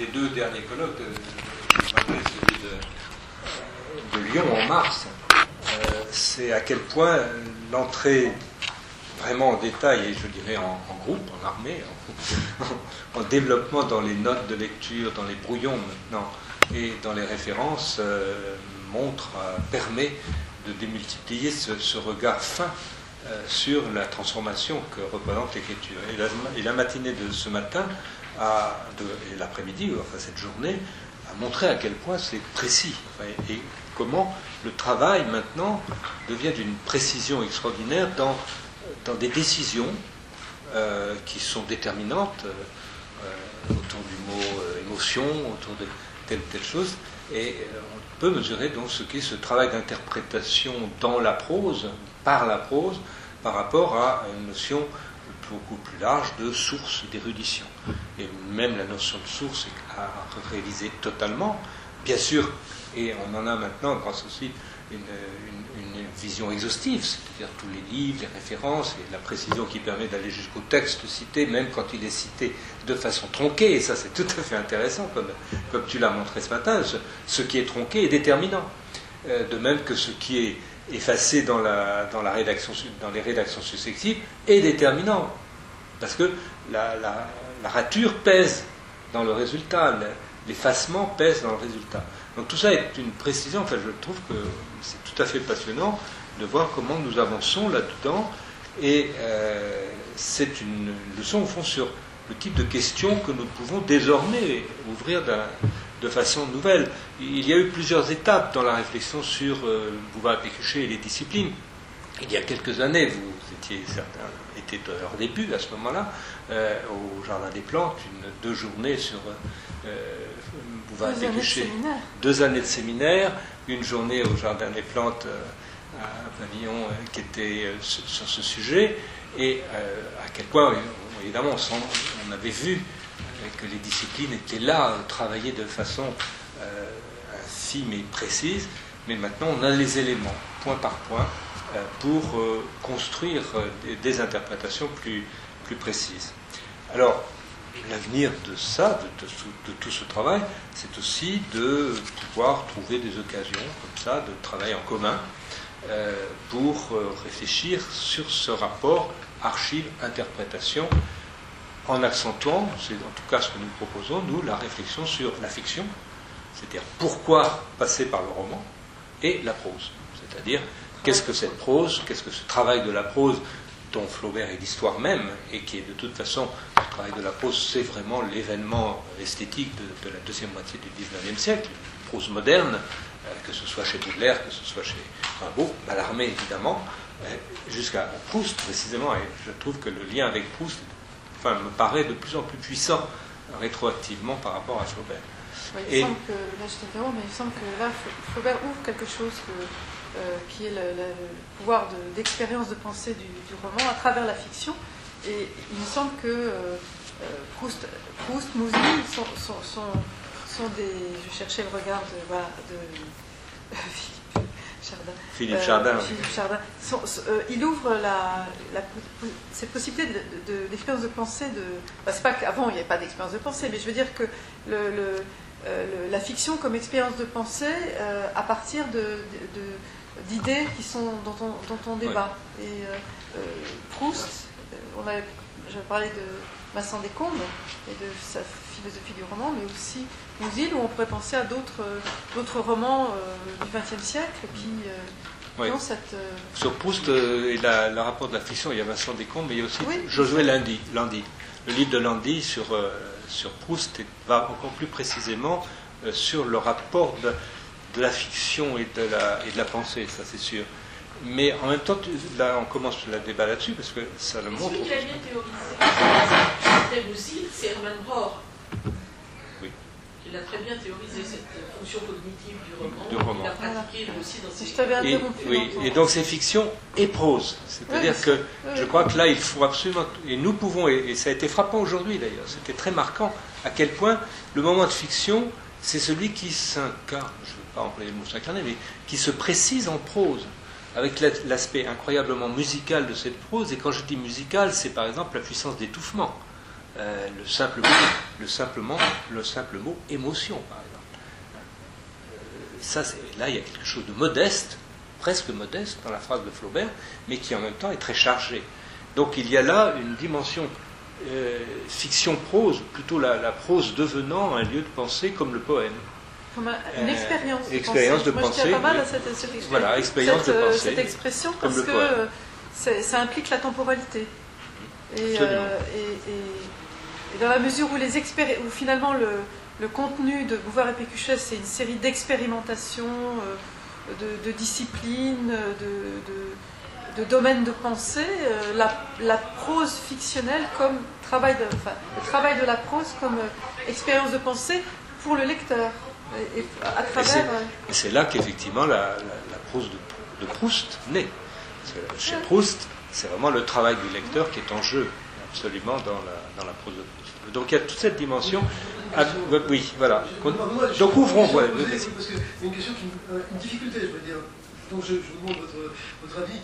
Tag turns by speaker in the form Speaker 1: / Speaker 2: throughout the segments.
Speaker 1: deux derniers colloques, malgré celui de Lyon en mars, c'est à quel point l'entrée vraiment en détail, et je dirais en groupe, en armée, en développement dans les notes de lecture, dans les brouillons maintenant, et dans les références, permet de démultiplier ce regard fin sur la transformation que représente l'écriture. Et la matinée de ce matin, et l'après-midi, enfin cette journée, a montré à quel point c'est précis, et comment le travail maintenant devient d'une précision extraordinaire dans des décisions qui sont déterminantes autour du mot émotion, autour de telle ou telle chose, et on peut mesurer donc ce qu'est ce travail d'interprétation dans la prose, par rapport à une notion beaucoup plus large de source d'érudition. Et même la notion de source est à réaliser totalement, bien sûr, et on en a maintenant, grâce aussi, une vision exhaustive, c'est-à-dire tous les livres, les références, et la précision qui permet d'aller jusqu'au texte cité, même quand il est cité de façon tronquée, et ça c'est tout à fait intéressant, comme tu l'as montré ce matin, ce qui est tronqué est déterminant. De même que ce qui est effacé dans les rédactions successives est déterminant, parce que la rature pèse dans le résultat, l'effacement pèse dans le résultat. Donc tout ça est une précision, enfin je trouve que c'est tout à fait passionnant de voir comment nous avançons là-dedans, et c'est une leçon au fond sur le type de questions que nous pouvons désormais ouvrir de façon nouvelle. Il y a eu plusieurs étapes dans la réflexion sur Bouvard-Pécuchet et les disciplines. Il y a quelques années, vous étiez à leur début à ce moment-là, au Jardin des Plantes, 2 journées sur Bouvard-Pécuchet, 2 années de séminaire, une journée au Jardin des Plantes à Pavillon qui était sur ce sujet, et à quel point, évidemment, on avait vu que les disciplines étaient là, travaillées de façon infime et précise, mais maintenant on a les éléments, point par point, pour construire des interprétations plus précises. Alors, l'avenir de ça, de tout ce travail, c'est aussi de pouvoir trouver des occasions comme ça, de travail en commun, pour réfléchir sur ce rapport archive-interprétation, en accentuant, c'est en tout cas ce que nous proposons, nous, la réflexion sur la fiction, c'est-à-dire pourquoi passer par le roman, et la prose, c'est-à-dire qu'est-ce que cette prose, qu'est-ce que ce travail de la prose dont Flaubert est l'histoire même, et qui est de toute façon, le travail de la prose, c'est vraiment l'événement esthétique de la deuxième moitié du XIXe siècle, la prose moderne, que ce soit chez Baudelaire, que ce soit chez Rimbaud, Mallarmé évidemment, jusqu'à Proust précisément, et je trouve que le lien avec Proust me paraît de plus en plus puissant rétroactivement par rapport à Flaubert.
Speaker 2: Oui, il semble que, là je t'interromps, mais il semble que là Flaubert ouvre quelque chose qui est le pouvoir d'expérience de pensée du roman à travers la fiction, et il me semble que Proust, Mously sont des... Je cherchais le regard de
Speaker 1: Philippe Chardin.
Speaker 2: Il ouvre cette possibilité d'expérience de pensée. C'est pas qu'avant il n'y avait pas d'expérience de pensée, mais je veux dire que la fiction comme expérience de pensée à partir d'idées dont on débat. Oui. Et Proust, j'avais parlé de Vincent Descombes et de sa philosophie du roman, mais aussi Musil, où on pourrait penser à d'autres romans du XXe siècle qui ont cette...
Speaker 1: Sur Proust et le rapport de la fiction, il y a Vincent Descombes, mais il y a aussi Josué Landy. Le livre de Landy sur Proust va encore plus précisément sur le rapport de la fiction et de la pensée, ça c'est sûr. Mais en même temps, là, on commence le débat là-dessus, parce que ça le montre.
Speaker 3: Celui qui a bien théorisé aussi, c'est Hermann Broch.
Speaker 1: Oui.
Speaker 3: Il a très bien théorisé cette fonction cognitive du roman. Il a pratiqué aussi dans ses...
Speaker 1: Et donc c'est fiction et prose. C'est-à-dire que je crois que là, il faut absolument... Et nous pouvons, et ça a été frappant aujourd'hui d'ailleurs, c'était très marquant, à quel point le moment de fiction, c'est celui qui s'incarne, je ne veux pas employer le mot s'incarner, mais qui se précise en prose, avec l'aspect incroyablement musical de cette prose. Et quand je dis musical, c'est par exemple la puissance d'étouffement. le simple mot émotion, par exemple. Là, il y a quelque chose de modeste, presque modeste dans la phrase de Flaubert, mais qui en même temps est très chargé. Donc il y a là une dimension fiction-prose, plutôt la prose devenant un lieu de pensée comme le poème.
Speaker 2: Comme une expérience de pensée.
Speaker 1: Moi,
Speaker 2: je tiens pas mal à cette expression.
Speaker 1: Voilà, expérience de pensée.
Speaker 2: Cette expression, parce que ça implique la temporalité. Et dans la mesure où finalement le contenu de Bouvard et Pécuchet, c'est une série d'expérimentations, de disciplines, de domaines de pensée, la prose fictionnelle comme le travail de la prose comme expérience de pensée pour le lecteur. Et
Speaker 1: c'est là qu'effectivement la prose de Proust naît. Chez Proust, c'est vraiment le travail du lecteur qui est en jeu, absolument, dans la prose de Proust. Donc il y a toute cette dimension. Oui, voilà. Donc ouvrons.
Speaker 4: Parce qu'il y a une question, une difficulté, je veux dire. Donc je vous demande votre avis.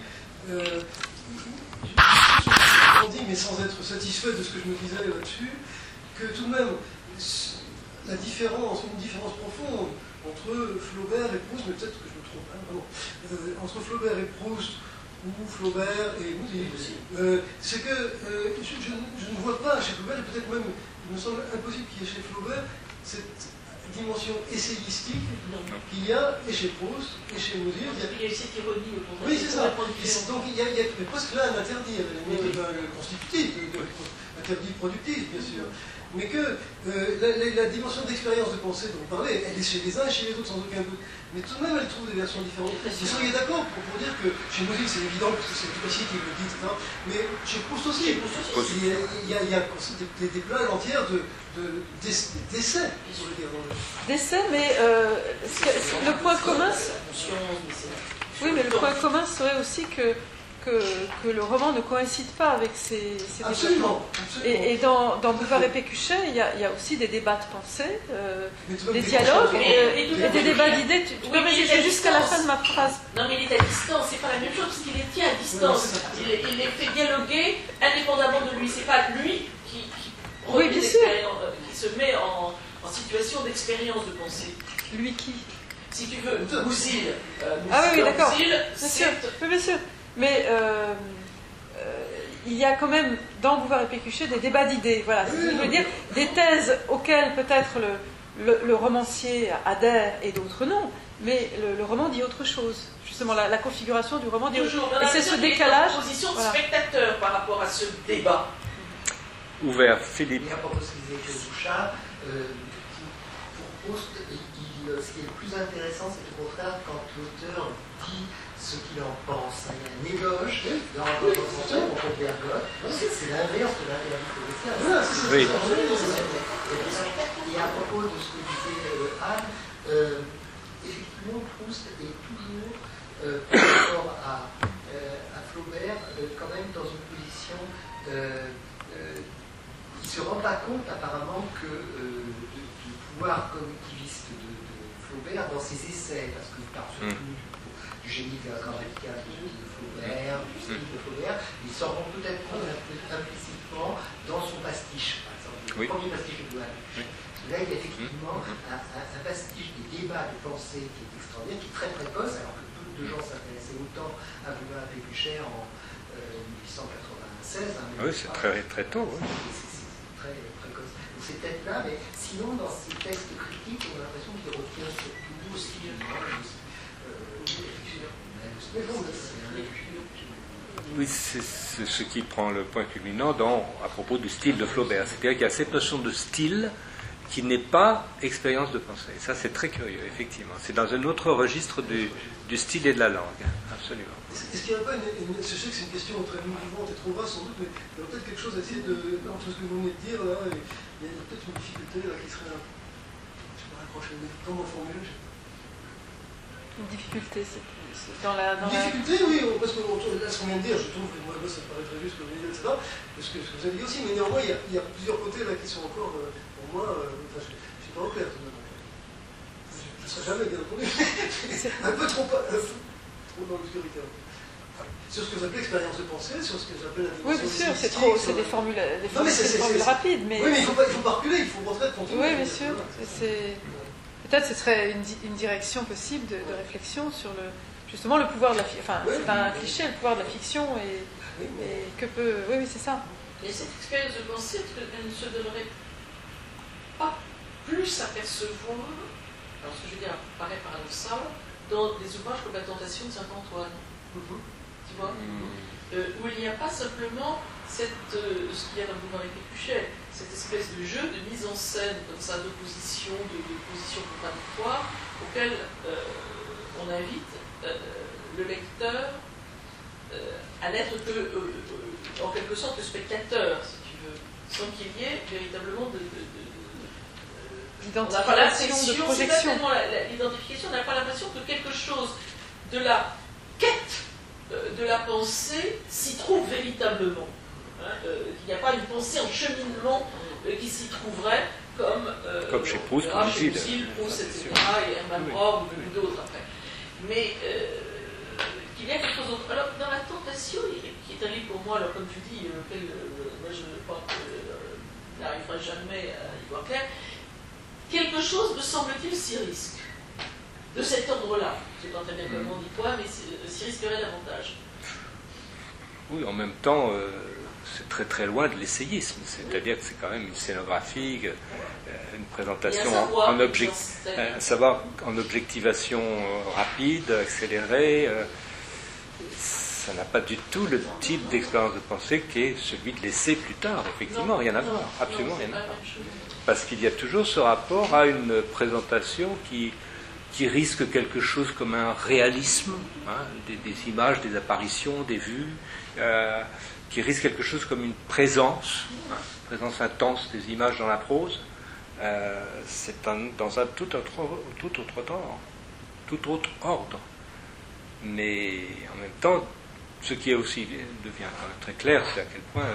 Speaker 4: Je dis, mais sans être satisfait de ce que je me disais là-dessus, que tout de même, une différence profonde entre Flaubert et Proust, mais peut-être que je me trompe, entre Flaubert et Proust, ou Flaubert et Mouzy, c'est que je ne vois pas chez Flaubert, et peut-être même, il me semble impossible qu'il y ait chez Flaubert cette dimension essayistique qu'il y a et chez Proust et chez Mouzy.
Speaker 3: Il y a cette ironie.
Speaker 4: Oui, c'est ça. Donc il y a presque là un interdit, constitutif, interdit productif, bien sûr. Mais que la dimension d'expérience de pensée dont vous parlez, elle est chez les uns et chez les autres sans aucun doute. Mais tout de même, elle trouve des versions différentes. Vous seriez d'accord pour dire que chez Mouzy, c'est évident, parce que c'est Duplessis qui le dit, etc. Mais chez Proust aussi, il y a des plages entières d'essais, pour le dire.
Speaker 2: D'essais, mais le point commun... Oui, mais le point commun serait aussi que le roman ne coïncide pas avec ces
Speaker 4: développements.
Speaker 2: Et dans Bouvard et Pécuchet, il y a aussi des débats de pensée, des dialogues et des débats d'idées. Tu peux résumer jusqu'à la fin de ma phrase.
Speaker 3: Non, mais il est à distance, c'est pas la même chose, parce qu'il les tient à distance. Il les fait dialoguer indépendamment de lui. C'est pas lui qui se met en situation d'expérience de pensée.
Speaker 2: Lui qui?
Speaker 3: Si tu veux, Mouzil.
Speaker 2: Ah oui, d'accord. Bien sûr. Mais il y a quand même dans Bouvard et Pécuchet des débats d'idées, voilà, c'est ce que je veux dire, des thèses auxquelles peut-être le romancier adhère et d'autres non, mais le roman dit autre chose. Justement, la configuration du roman dit autre chose. Et c'est ce décalage.
Speaker 3: Une position de spectateur par rapport à ce débat.
Speaker 1: Ouvert, Philippe.
Speaker 5: Et à propos de ce qu'il disait Claude Bouchard, pour Proust, ce qui est le plus intéressant, c'est au contraire quand l'auteur dit ce qu'il en pense. Il y a un éloge dans son on peut bergotte. C'est l'inverse de l'interdit commercial.
Speaker 1: Oui.
Speaker 5: Et à propos de ce que disait Anne, effectivement, Proust est toujours, par rapport à Flaubert, quand même dans une position. Il ne se rend pas compte apparemment que du pouvoir cognitiviste de Flaubert dans ses essais, parce qu'il parle surtout du génie grammatical de Flaubert, du style de Flaubert, il s'en rend peut-être compte implicitement dans son pastiche, par exemple, le premier pastiche de Douane. Là, il y a effectivement un pastiche des débats de pensée qui est extraordinaire, qui est très précoce, alors que peu de gens s'intéressaient autant à Bouvard et Pécuchet en 1896.
Speaker 1: Oui, c'est très, très tôt. Oui.
Speaker 5: C'est très précoce. Donc c'est peut-être là, mais sinon, dans ces textes critiques, on a l'impression qu'il retient surtout aussi
Speaker 1: Oui, c'est ce qui prend le point culminant à propos du style de Flaubert. C'est-à-dire qu'il y a cette notion de style qui n'est pas expérience de pensée. Ça, c'est très curieux, effectivement. C'est dans un autre registre du style et de la langue, absolument.
Speaker 4: Est-ce qu'il n'y a pas je sais que c'est une question très mouvante et trop vaste sans doute, mais il y a peut-être quelque chose à essayer entre ce que vous venez de dire, là, et il y a peut-être une difficulté là, qui serait... Je sais pas raccrocher, mais comment formuler
Speaker 2: Une difficulté, c'est
Speaker 4: difficulté, oui, parce que là, ce qu'on vient de dire, je trouve que moi, ça me paraît très juste, ce que vous avez dit, etc. Parce que ce que vous avez dit aussi, mais néanmoins, il y a plusieurs côtés là qui sont encore, pour moi, je ne suis pas au clair tout de même. Je ne serai jamais, bien entendu. Un peu trop dans l'obscurité. sur ce que vous appelez expérience de pensée, sur ce que vous appelez la
Speaker 2: Oui, bien sûr, c'est des formules, rapides, mais...
Speaker 4: Oui, mais il ne faut pas reculer, il faut montrer de continuer.
Speaker 2: Oui, bien sûr. Peut-être ce serait une direction possible de réflexion sur justement le pouvoir de la fiction. Enfin, c'est un cliché, le pouvoir de la fiction, et que peut... Oui, c'est ça.
Speaker 3: Et cette expérience de pensée, elle ne se donnerait pas plus à percevoir, alors ce que je veux dire paraît paradoxal, dans des ouvrages comme La Tentation de Saint-Antoine. Tu vois, où il n'y a pas simplement ce qu'il y a dans le Bouvard et Pécuchet, cette espèce de jeu de mise en scène comme ça d'opposition, de positions contradictoires, auquel on invite le lecteur à n'être que, en quelque sorte, le spectateur, si tu veux, sans qu'il y ait véritablement on n'a pas l'impression,
Speaker 2: de projection.
Speaker 3: L'identification, on n'a pas l'impression que quelque chose de la quête de la pensée s'y trouve véritablement. Il n'y a pas une pensée en cheminement qui s'y trouverait
Speaker 1: comme chez Proust,
Speaker 3: chez Lucille, Proust, etc., et Hermann Broch ou d'autres après. Mais qu'il y a quelque chose d'autre. Alors, dans La Tentation, qui est un livre pour moi, alors comme tu dis, moi je pense qu'il n'arriverait jamais à y voir clair, quelque chose, me semble-t-il, s'y risque. De cet ordre-là. Je ne sais pas très bien comment on dit quoi, mais s'y risquerait davantage.
Speaker 1: Oui, en même temps, c'est très très loin de l'essayisme. C'est-à-dire que c'est quand même une scénographie, une présentation en objectivation rapide, accélérée. Ça n'a pas du tout le type d'expérience de pensée qui est celui de l'essai plus tard. Effectivement, rien à voir. Absolument rien à voir. Parce qu'il y a toujours ce rapport à une présentation qui risque quelque chose comme un réalisme, des images, des apparitions, des vues, qui risque quelque chose comme une présence intense des images dans la prose. C'est dans un tout autre ordre. Mais en même temps, ce qui est aussi devient quand même très clair, c'est à quel point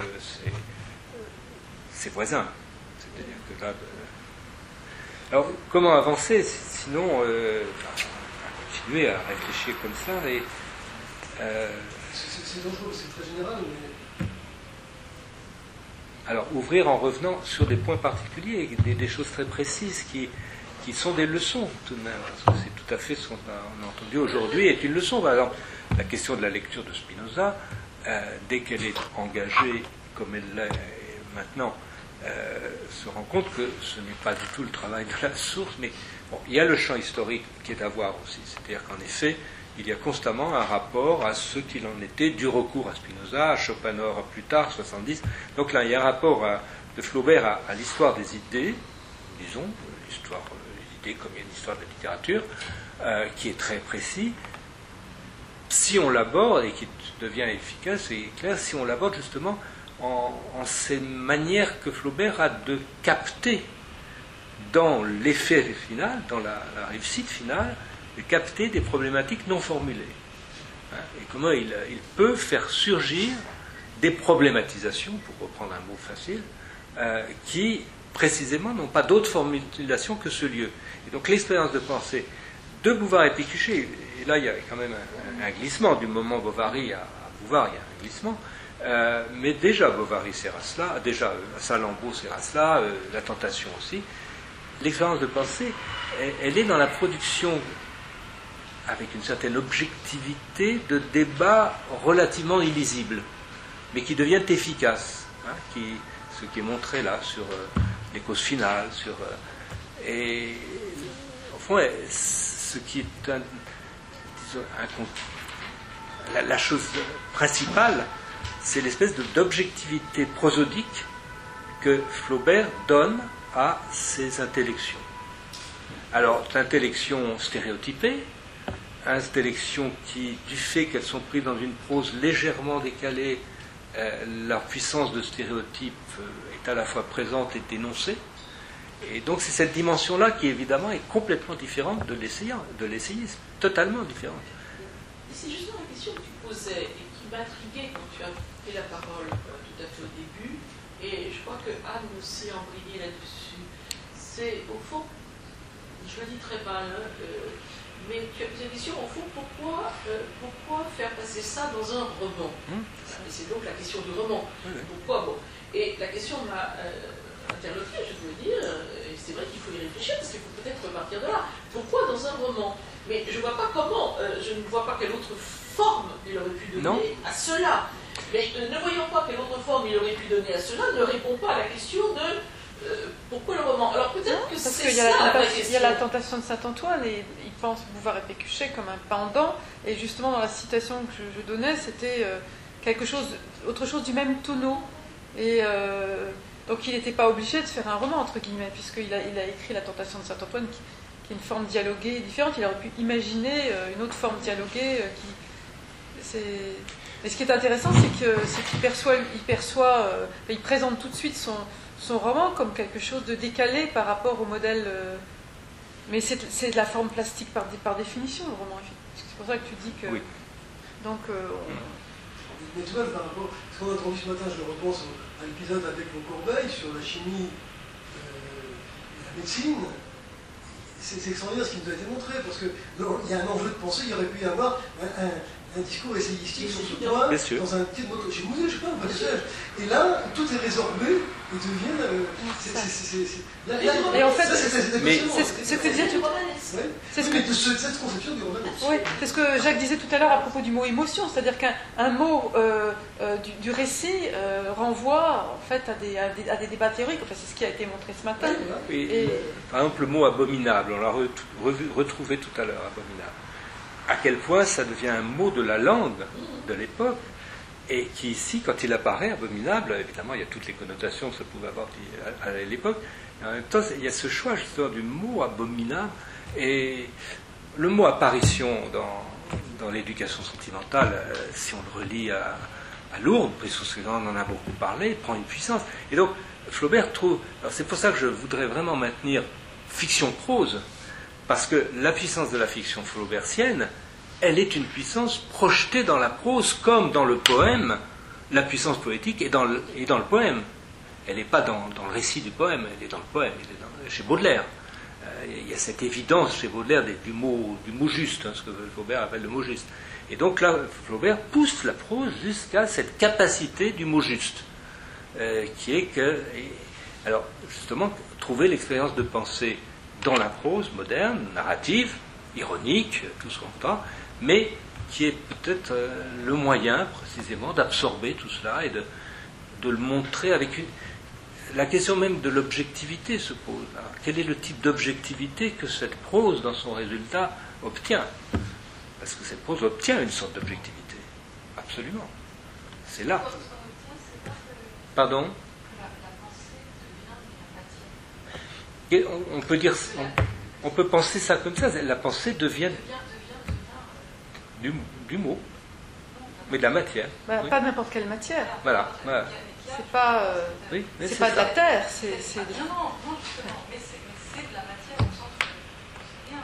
Speaker 1: c'est voisin. C'est-à-dire que là... Alors, comment avancer sinon continuer à réfléchir comme ça et
Speaker 4: c'est dangereux, c'est très général, mais...
Speaker 1: Alors, ouvrir en revenant sur des points particuliers, des choses très précises qui sont des leçons tout de même, parce que c'est tout à fait ce qu'on a entendu aujourd'hui est une leçon. Par exemple, la question de la lecture de Spinoza, dès qu'elle est engagée comme elle l'est maintenant, se rend compte que ce n'est pas du tout le travail de la source, mais bon, il y a le champ historique qui est à voir aussi, c'est-à-dire qu'en effet, il y a constamment un rapport à ce qu'il en était du recours à Spinoza, à Schopenhauer plus tard, 70. Donc là, il y a un rapport de Flaubert à l'histoire des idées, disons, l'histoire des idées comme il y a l'histoire de la littérature, qui est très précis. Si on l'aborde, et qui devient efficace et clair, si on l'aborde justement en ces manières que Flaubert a de capter dans l'effet final, dans la réussite finale, de capter des problématiques non formulées. Et comment il peut faire surgir des problématisations, pour reprendre un mot facile, qui précisément n'ont pas d'autre formulation que ce lieu. Et donc l'expérience de pensée de Bouvard et Pécuchet, et là il y a quand même un glissement, du moment Bovary à Bouvard, il y a un glissement, mais déjà Bovary c'est Rasselas, déjà Salammbô c'est Rasselas, La Tentation aussi. L'expérience de pensée, elle est dans la production avec une certaine objectivité de débats relativement illisibles, mais qui deviennent efficaces, ce qui est montré là sur les causes finales, et au fond, ce qui est la chose principale, c'est l'espèce d'objectivité prosodique que Flaubert donne à ses intellections. Alors, l'intellection stéréotypée, intellections qui, du fait qu'elles sont prises dans une prose légèrement décalée, leur puissance de stéréotype est à la fois présente et dénoncée. Et donc c'est cette dimension-là qui évidemment est complètement différente de l'essayisme, totalement différente.
Speaker 3: C'est justement la question que tu posais et qui m'intriguait quand tu as pris la parole tout à fait au début, et je crois que Anne aussi a embrayé là-dessus. C'est au fond, je le dis très mal, Mais tu as posé la question, au fond, pourquoi faire passer ça dans un roman? Et c'est donc la question du roman. Pourquoi? Bon. Et la question m'a interloqué, je dois dire, et c'est vrai qu'il faut y réfléchir, parce qu'il faut peut-être repartir de là. Pourquoi dans un roman? Mais je ne vois pas comment, je ne vois pas quelle autre forme il aurait pu donner à cela. Mais ne voyant pas quelle autre forme il aurait pu donner à cela, ne répond pas à la question de pourquoi le roman. Alors peut-être que c'est ça la vraie question.
Speaker 2: Il y a la tentation de Saint-Antoine, et il pense Bouvard et Pécuchet comme un pendant, et justement dans la citation que je donnais, c'était autre chose du même tonneau. Et donc il n'était pas obligé de faire un roman, entre guillemets, puisqu'il a écrit La tentation de Saint-Antoine, qui est une forme dialoguée différente. Il aurait pu imaginer une autre forme dialoguée Mais ce qui est intéressant, c'est qu'il présente tout de suite son roman comme quelque chose de décalé par rapport au modèle. Mais c'est de la forme plastique par définition, le roman. C'est pour ça que tu dis que.
Speaker 1: Oui.
Speaker 2: Donc.
Speaker 4: Mais tout de même, par rapport à ce qu'on a entendu ce matin, je repense à l'épisode avec vos Corbeil sur la chimie et la médecine. C'est extraordinaire ce qui nous a été montré, parce qu'il y a un enjeu de pensée, il y aurait pu y avoir un discours essayistique sur ce point, dans un petit moto chez Mouzet, je sais pas, pas et là, tout est résorbé, et devient...
Speaker 2: Et en fait, c'est ce que disait tout...
Speaker 4: C'est cette conception du romanesque.
Speaker 2: Oui, c'est ce que Jacques disait tout à l'heure à propos du mot émotion, c'est-à-dire qu'un mot du récit renvoie en fait à des débats théoriques. Enfin, c'est ce qui a été montré ce matin.
Speaker 1: Par exemple, le mot abominable, on l'a retrouvé tout à l'heure, abominable. À quel point ça devient un mot de la langue de l'époque, et qui ici, quand il apparaît, abominable, évidemment, il y a toutes les connotations que ça pouvait avoir à l'époque, mais en même temps, il y a ce choix justement du mot abominable, et le mot apparition dans l'éducation sentimentale, si on le relie à Lourdes, précisément on en a beaucoup parlé, prend une puissance. Et donc, Flaubert trouve... Alors c'est pour ça que je voudrais vraiment maintenir fiction-prose, parce que la puissance de la fiction flaubertienne, elle est une puissance projetée dans la prose, comme dans le poème, la puissance poétique est dans le poème. Elle n'est pas dans le récit du poème, elle est dans le poème, chez Baudelaire. Il y a cette évidence chez Baudelaire du mot juste, ce que Flaubert appelle le mot juste. Et donc là, Flaubert pousse la prose jusqu'à cette capacité du mot juste, qui est que... alors, justement, trouver l'expérience de pensée dans la prose moderne, narrative, ironique, tout ce qu'on entend, mais qui est peut-être le moyen, précisément, d'absorber tout cela et de le montrer avec une... La question même de l'objectivité se pose. Alors, quel est le type d'objectivité que cette prose, dans son résultat, obtient? Parce que cette prose obtient une sorte d'objectivité. Absolument. C'est là. Pardon? On peut dire, on peut penser ça comme ça. La pensée devient du mot, mais de la matière.
Speaker 2: Oui. Pas n'importe quelle matière.
Speaker 1: Voilà.
Speaker 2: C'est pas, c'est pas de la terre. C'est
Speaker 6: Non, justement, mais c'est de la matière au sens où c'est rien.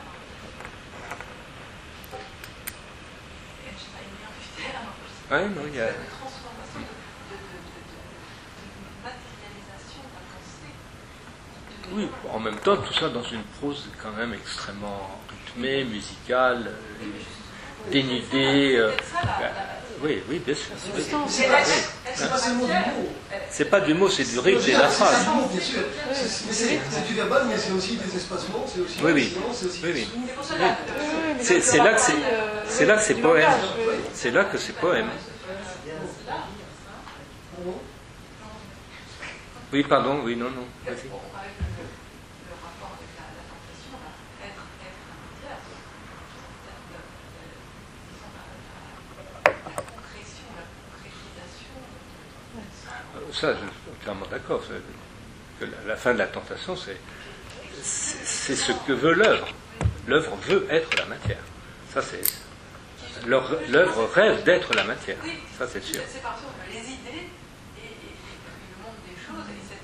Speaker 6: Je sais pas, une meilleure du terme.
Speaker 1: Oui, non, il y a...
Speaker 6: Une transformation de matérialisation de la pensée.
Speaker 1: Oui, en même temps, tout ça dans une prose quand même extrêmement rythmée, musicale, dénudée. Oui, bien sûr.
Speaker 4: C'est pas seulement du mot.
Speaker 1: C'est pas du mot, c'est du rythme de la phrase.
Speaker 4: C'est du mot, bien sûr. C'est du verbal, mais c'est aussi des espacements, c'est aussi
Speaker 1: oui.
Speaker 4: c'est aussi
Speaker 1: Oui.
Speaker 3: C'est
Speaker 1: C'est là que c'est poème. C'est là que c'est poème. Oui, pardon, oui, non. Vas-y. Ça, je suis entièrement d'accord. Que la fin de la tentation, c'est ce que veut l'œuvre. L'œuvre veut être la matière. Ça, c'est... L'œuvre rêve d'être la matière. Ça, c'est sûr.
Speaker 6: C'est parce que les idées et le monde des choses et cette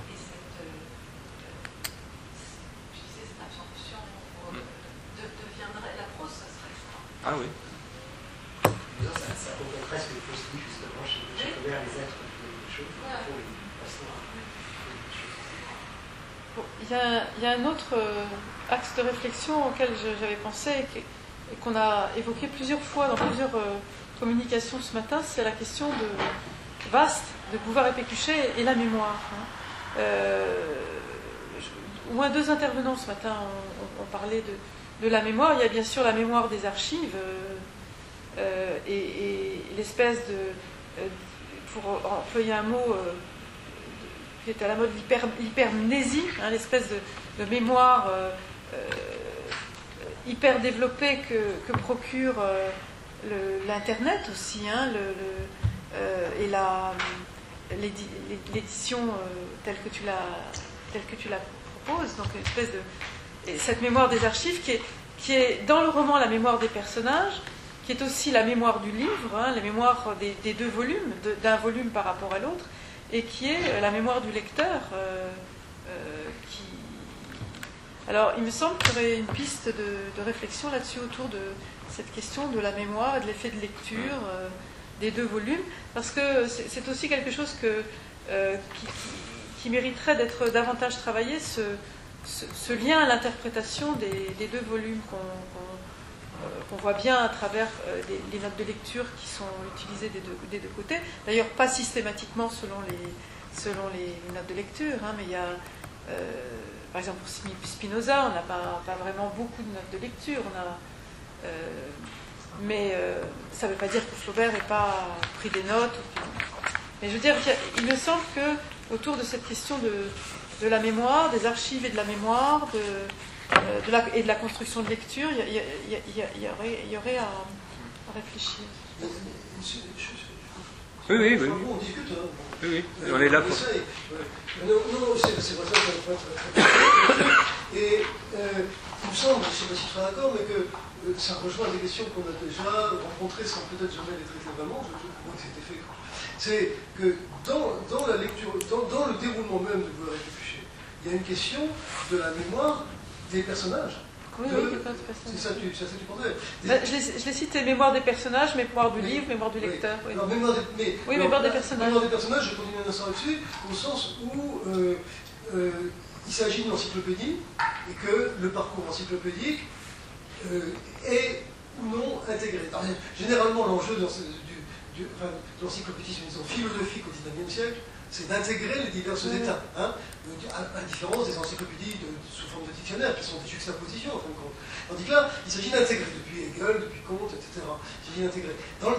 Speaker 6: absorption deviendrait la prose, ça serait ça.
Speaker 1: Ah oui.
Speaker 5: Ça pourrait presque postuler justement chez Flaubert les êtres.
Speaker 2: y a un autre axe de réflexion auquel j'avais pensé et qu'on a évoqué plusieurs fois dans plusieurs communications ce matin, c'est la question vaste de pouvoir épécucher et la mémoire. Au moins 2 intervenants ce matin ont parlé de la mémoire. Il y a bien sûr la mémoire des archives et l'espèce de, pour employer un mot qui est à la mode, l'hypermnésie, l'espèce de mémoire hyper développée que procure l'Internet aussi, et l'édition telle que tu la proposes, donc une espèce et cette mémoire des archives qui est dans le roman la mémoire des personnages, qui est aussi la mémoire du livre, la mémoire des 2 volumes, d'un volume par rapport à l'autre, et qui est la mémoire du lecteur. Alors, il me semble qu'il y aurait une piste de réflexion là-dessus autour de cette question de la mémoire et de l'effet de lecture des 2 volumes, parce que c'est aussi quelque chose qui mériterait d'être davantage travaillé, ce lien à l'interprétation des 2 volumes qu'on voit bien à travers les notes de lecture qui sont utilisées des deux côtés. D'ailleurs, pas systématiquement selon les notes de lecture, mais il y a, par exemple, pour Spinoza, on n'a pas vraiment beaucoup de notes de lecture. Mais ça ne veut pas dire que Flaubert n'ait pas pris des notes. Mais je veux dire qu'il me semble que autour de cette question de la mémoire, des archives et de la mémoire, et de la construction de lecture, il y aurait à réfléchir.
Speaker 1: Oui.
Speaker 4: On discute.
Speaker 1: Oui, on est là pour...
Speaker 4: Non, c'est pas ça. Et il me semble, je ne sais pas si tu seras d'accord, mais que ça rejoint des questions qu'on a déjà rencontrées sans peut-être jamais les traiter vraiment, je crois que c'était fait. C'est que dans la lecture, dans le déroulement même de Vouloir épécucher, il y a une question de la mémoire des personnages.
Speaker 2: Oui,
Speaker 4: c'est ça que tu pensais.
Speaker 2: Je l'ai cité, mémoire des personnages, mémoire du livre, mémoire du lecteur. Oui,
Speaker 4: non,
Speaker 2: mémoire des personnages.
Speaker 4: Mémoire des personnages, je continue un instant là-dessus, au sens où il s'agit d'une encyclopédie et que le parcours encyclopédique est ou non intégré. Alors, généralement, l'enjeu de l'encyclopédisme philosophique au XIXe siècle, c'est d'intégrer les diverses étapes, à la différence des encyclopédies sous forme de dictionnaire, qui sont des juxtapositions, en fin de compte. Tandis que là, il s'agit d'intégrer, depuis Hegel, depuis Kant, etc. Il s'agit d'intégrer.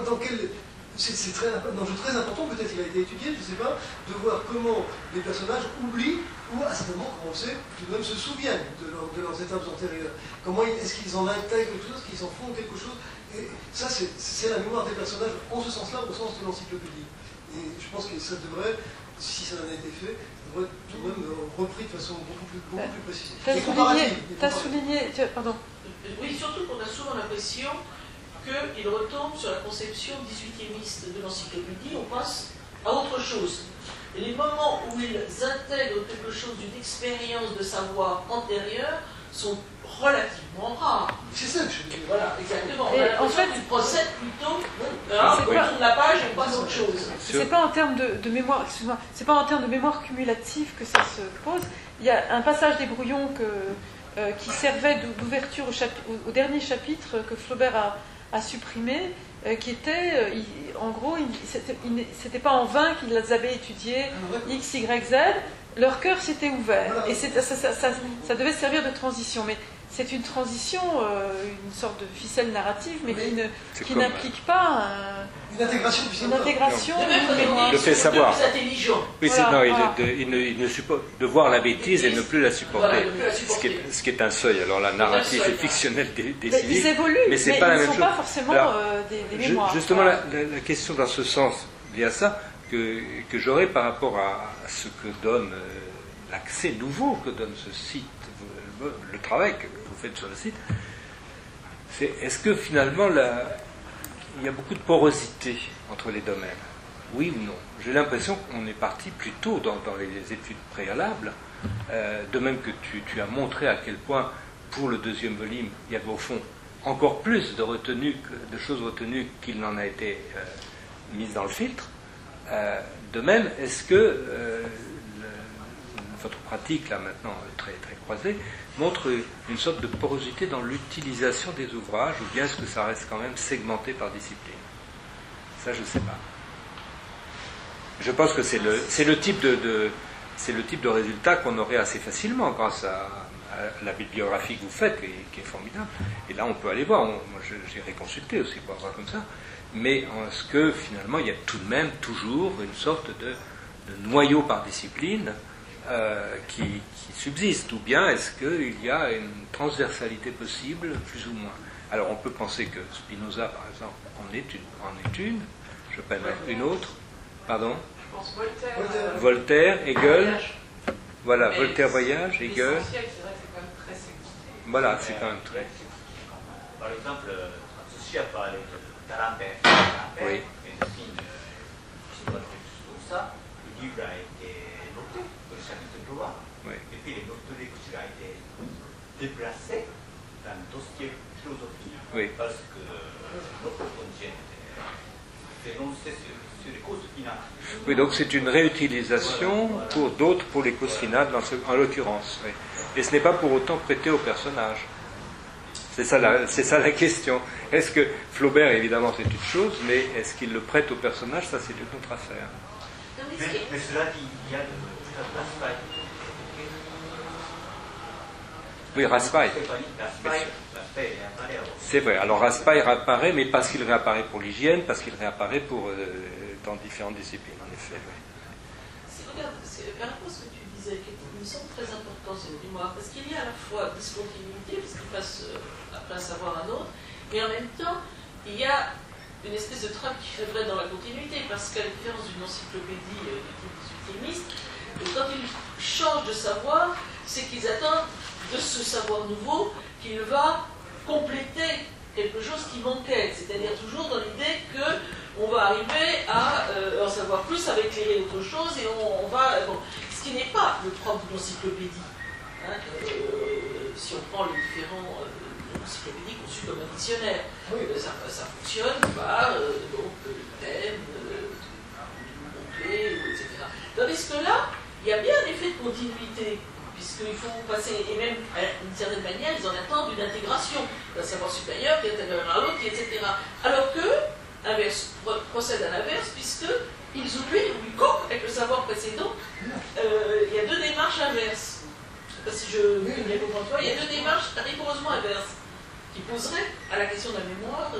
Speaker 4: C'est un enjeu très important, peut-être qu'il a été étudié, je ne sais pas, de voir comment les personnages oublient, ou à certains moments, comme on le sait, tout de même se souviennent de leurs étapes antérieures. Comment est-ce qu'ils en intègrent quelque chose, qu'ils en font quelque chose. Et ça, c'est la mémoire des personnages, en ce sens-là, au sens de l'encyclopédie. Et je pense que ça devrait, si ça en a été fait, devrait être tout de même repris de façon beaucoup plus précise.
Speaker 2: Tu as souligné, pardon.
Speaker 3: Oui, surtout qu'on a souvent l'impression qu'il retombe sur la conception 18e de l'encyclopédie, on passe à autre chose. Et les moments où ils intègrent quelque chose d'une expérience de savoir antérieure sont relativement rares.
Speaker 4: C'est ça que je veux dire.
Speaker 3: Voilà, exactement.
Speaker 2: Et
Speaker 3: en fait, tu procèdes plutôt, on tourne la page et on passe à autre chose.
Speaker 2: C'est pas en termes de mémoire, excuse-moi, c'est pas en termes de mémoire cumulative que ça se pose. Il y a un passage des brouillons qui servait d'ouverture au dernier chapitre que Flaubert a supprimé, qui était, en gros, c'était pas en vain qu'ils les avaient étudiés, X, Y, Z, leur cœur s'était ouvert, et ça devait servir de transition, mais c'est une transition, une sorte de ficelle narrative, mais qui n'implique pas
Speaker 4: une intégration,
Speaker 2: une mémoire.
Speaker 1: Le fait savoir.
Speaker 3: Plus intelligent.
Speaker 1: Oui, il ne supporte de voir la bêtise et ne plus la supporter. Ce qui est un seuil. Alors la narrative est fictionnelle des civiques,
Speaker 2: ils évoluent,
Speaker 1: mais c'est pas la même chose.
Speaker 2: Ils ne sont pas forcément des mémoires.
Speaker 1: Justement, la question dans ce sens, il y a ça que j'aurais par rapport à ce que donne l'accès nouveau que donne ce site, le travail que vous faites sur le site, c'est est-ce que finalement il y a beaucoup de porosité entre les domaines? Oui ou non? J'ai l'impression qu'on est parti plutôt dans les études préalables, de même que tu as montré à quel point pour le 2e volume il y avait au fond encore plus de choses retenues qu'il n'en a été mises dans le filtre. De même, est-ce que votre pratique, là maintenant très, très croisée, montre une sorte de porosité dans l'utilisation des ouvrages, ou bien est-ce que ça reste quand même segmenté par discipline? Ça, je ne sais pas. Je pense que c'est le type de résultat qu'on aurait assez facilement grâce à la bibliographie que vous faites, qui est formidable. Et là, on peut aller voir. Moi, j'irai consulter aussi pour voir comme ça. Mais est-ce que finalement, il y a tout de même toujours une sorte de noyau par discipline qui subsiste, ou bien est-ce qu'il y a une transversalité possible, plus ou moins? Alors, on peut penser que Spinoza, par exemple, en est une. Je peux mettre une autre. Pardon?
Speaker 6: Je pense Voltaire.
Speaker 1: Voltaire, Hegel.
Speaker 6: Voyage.
Speaker 1: Voilà,
Speaker 6: Mais
Speaker 1: Voltaire voyage, Hegel.
Speaker 6: L'essentiel, c'est vrai que c'est quand même très segmenté.
Speaker 1: Voilà, c'est quand même très...
Speaker 7: Par exemple, ceci a parlé de d'Alembert.
Speaker 1: Oui.
Speaker 7: Et de tout ça, le livre a été noté pour le chapitre 3.
Speaker 1: Oui.
Speaker 7: Et puis les notes de lecture a été déplacées dans le dossier philosophie.
Speaker 1: Oui.
Speaker 7: Parce que notre condition est énoncée sur les causes finales.
Speaker 1: Oui, donc c'est une réutilisation pour d'autres, pour les causes finales, en l'occurrence. Oui. Et ce n'est pas pour autant prêté au personnage. C'est ça la question. Est-ce que Flaubert, évidemment, c'est une chose, mais est-ce qu'il le prête au personnage? Ça, c'est une autre affaire.
Speaker 7: Mais cela dit, il y a Raspail.
Speaker 1: Oui, Raspail. C'est vrai. Alors Raspail réapparaît, mais parce qu'il réapparaît pour l'hygiène, parce qu'il réapparaît dans différentes disciplines, en effet. Oui.
Speaker 3: Regarde, par rapport à ce que tu disais, qui me semble très important, cette mémoire, parce qu'il y a à la fois discontinuité, parce qu'il passe après un savoir à un autre, et en même temps, il y a une espèce de trame qui fait vrai dans la continuité, parce qu'à la différence d'une encyclopédie du type 18e, quand ils changent de savoir, c'est qu'ils attendent de ce savoir nouveau qu'il va compléter quelque chose qui manquait, c'est-à-dire toujours dans l'idée qu'on va arriver à en savoir plus, ça va éclairer autre chose, et on va... Bon, ce qui n'est pas le propre d'une encyclopédie. Hein, si on prend les différents encyclopédies conçues comme un dictionnaire, ça fonctionne par le thème, mots-clés, etc. Tandis que là, il y a bien un effet de continuité, puisqu'il faut passer, et même d'une certaine manière, ils en attendent une intégration d'un savoir supérieur qui intègre à l'autre, etc. Alors que l'inverse procède à l'inverse, puisqu'ils oublient ou ils coupent avec le savoir précédent. Il y a deux démarches inverses. Je ne sais pas si je bien comprends toi, il y a deux démarches rigoureusement inverses qui poseraient à la question de la mémoire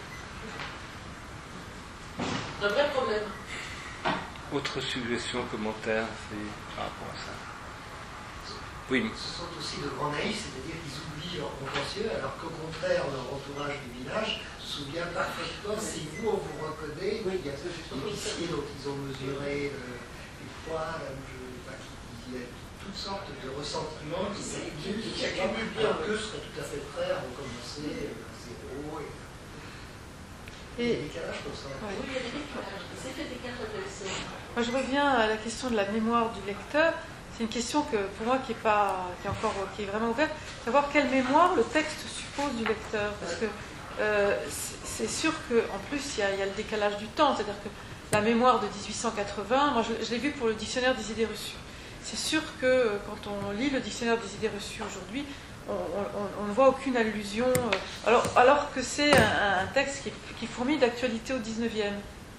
Speaker 3: un vrai problème.
Speaker 1: Autre suggestion, commentaire, c'est par rapport à ça. Oui.
Speaker 5: Ce sont aussi de grands naïfs, c'est-à-dire qu'ils oublient leur contentieux, alors qu'au contraire, leur entourage du village se souvient parfaitement, si vous, on vous reconnaît, il y a ici, donc ils ont mesuré les poids, il y a toutes sortes de ressentiments qui s'accumulent bien que seraient tout à fait prêts à recommencer à zéro. Il y a des décalages comme ça.
Speaker 2: Ouais.
Speaker 3: Oui, il y a des décalages, des effets d'écart intéressants.
Speaker 2: Moi, je reviens à la question de la mémoire du lecteur. C'est une question que, pour moi, qui est vraiment ouverte. Savoir quelle mémoire le texte suppose du lecteur. Parce que c'est sûr qu'en plus, il y a le décalage du temps. C'est-à-dire que la mémoire de 1880, moi, je l'ai vu pour le dictionnaire des idées reçues. C'est sûr que quand on lit le dictionnaire des idées reçues aujourd'hui, on ne voit aucune allusion. Alors que c'est un texte qui fourmille d'actualité au 19e.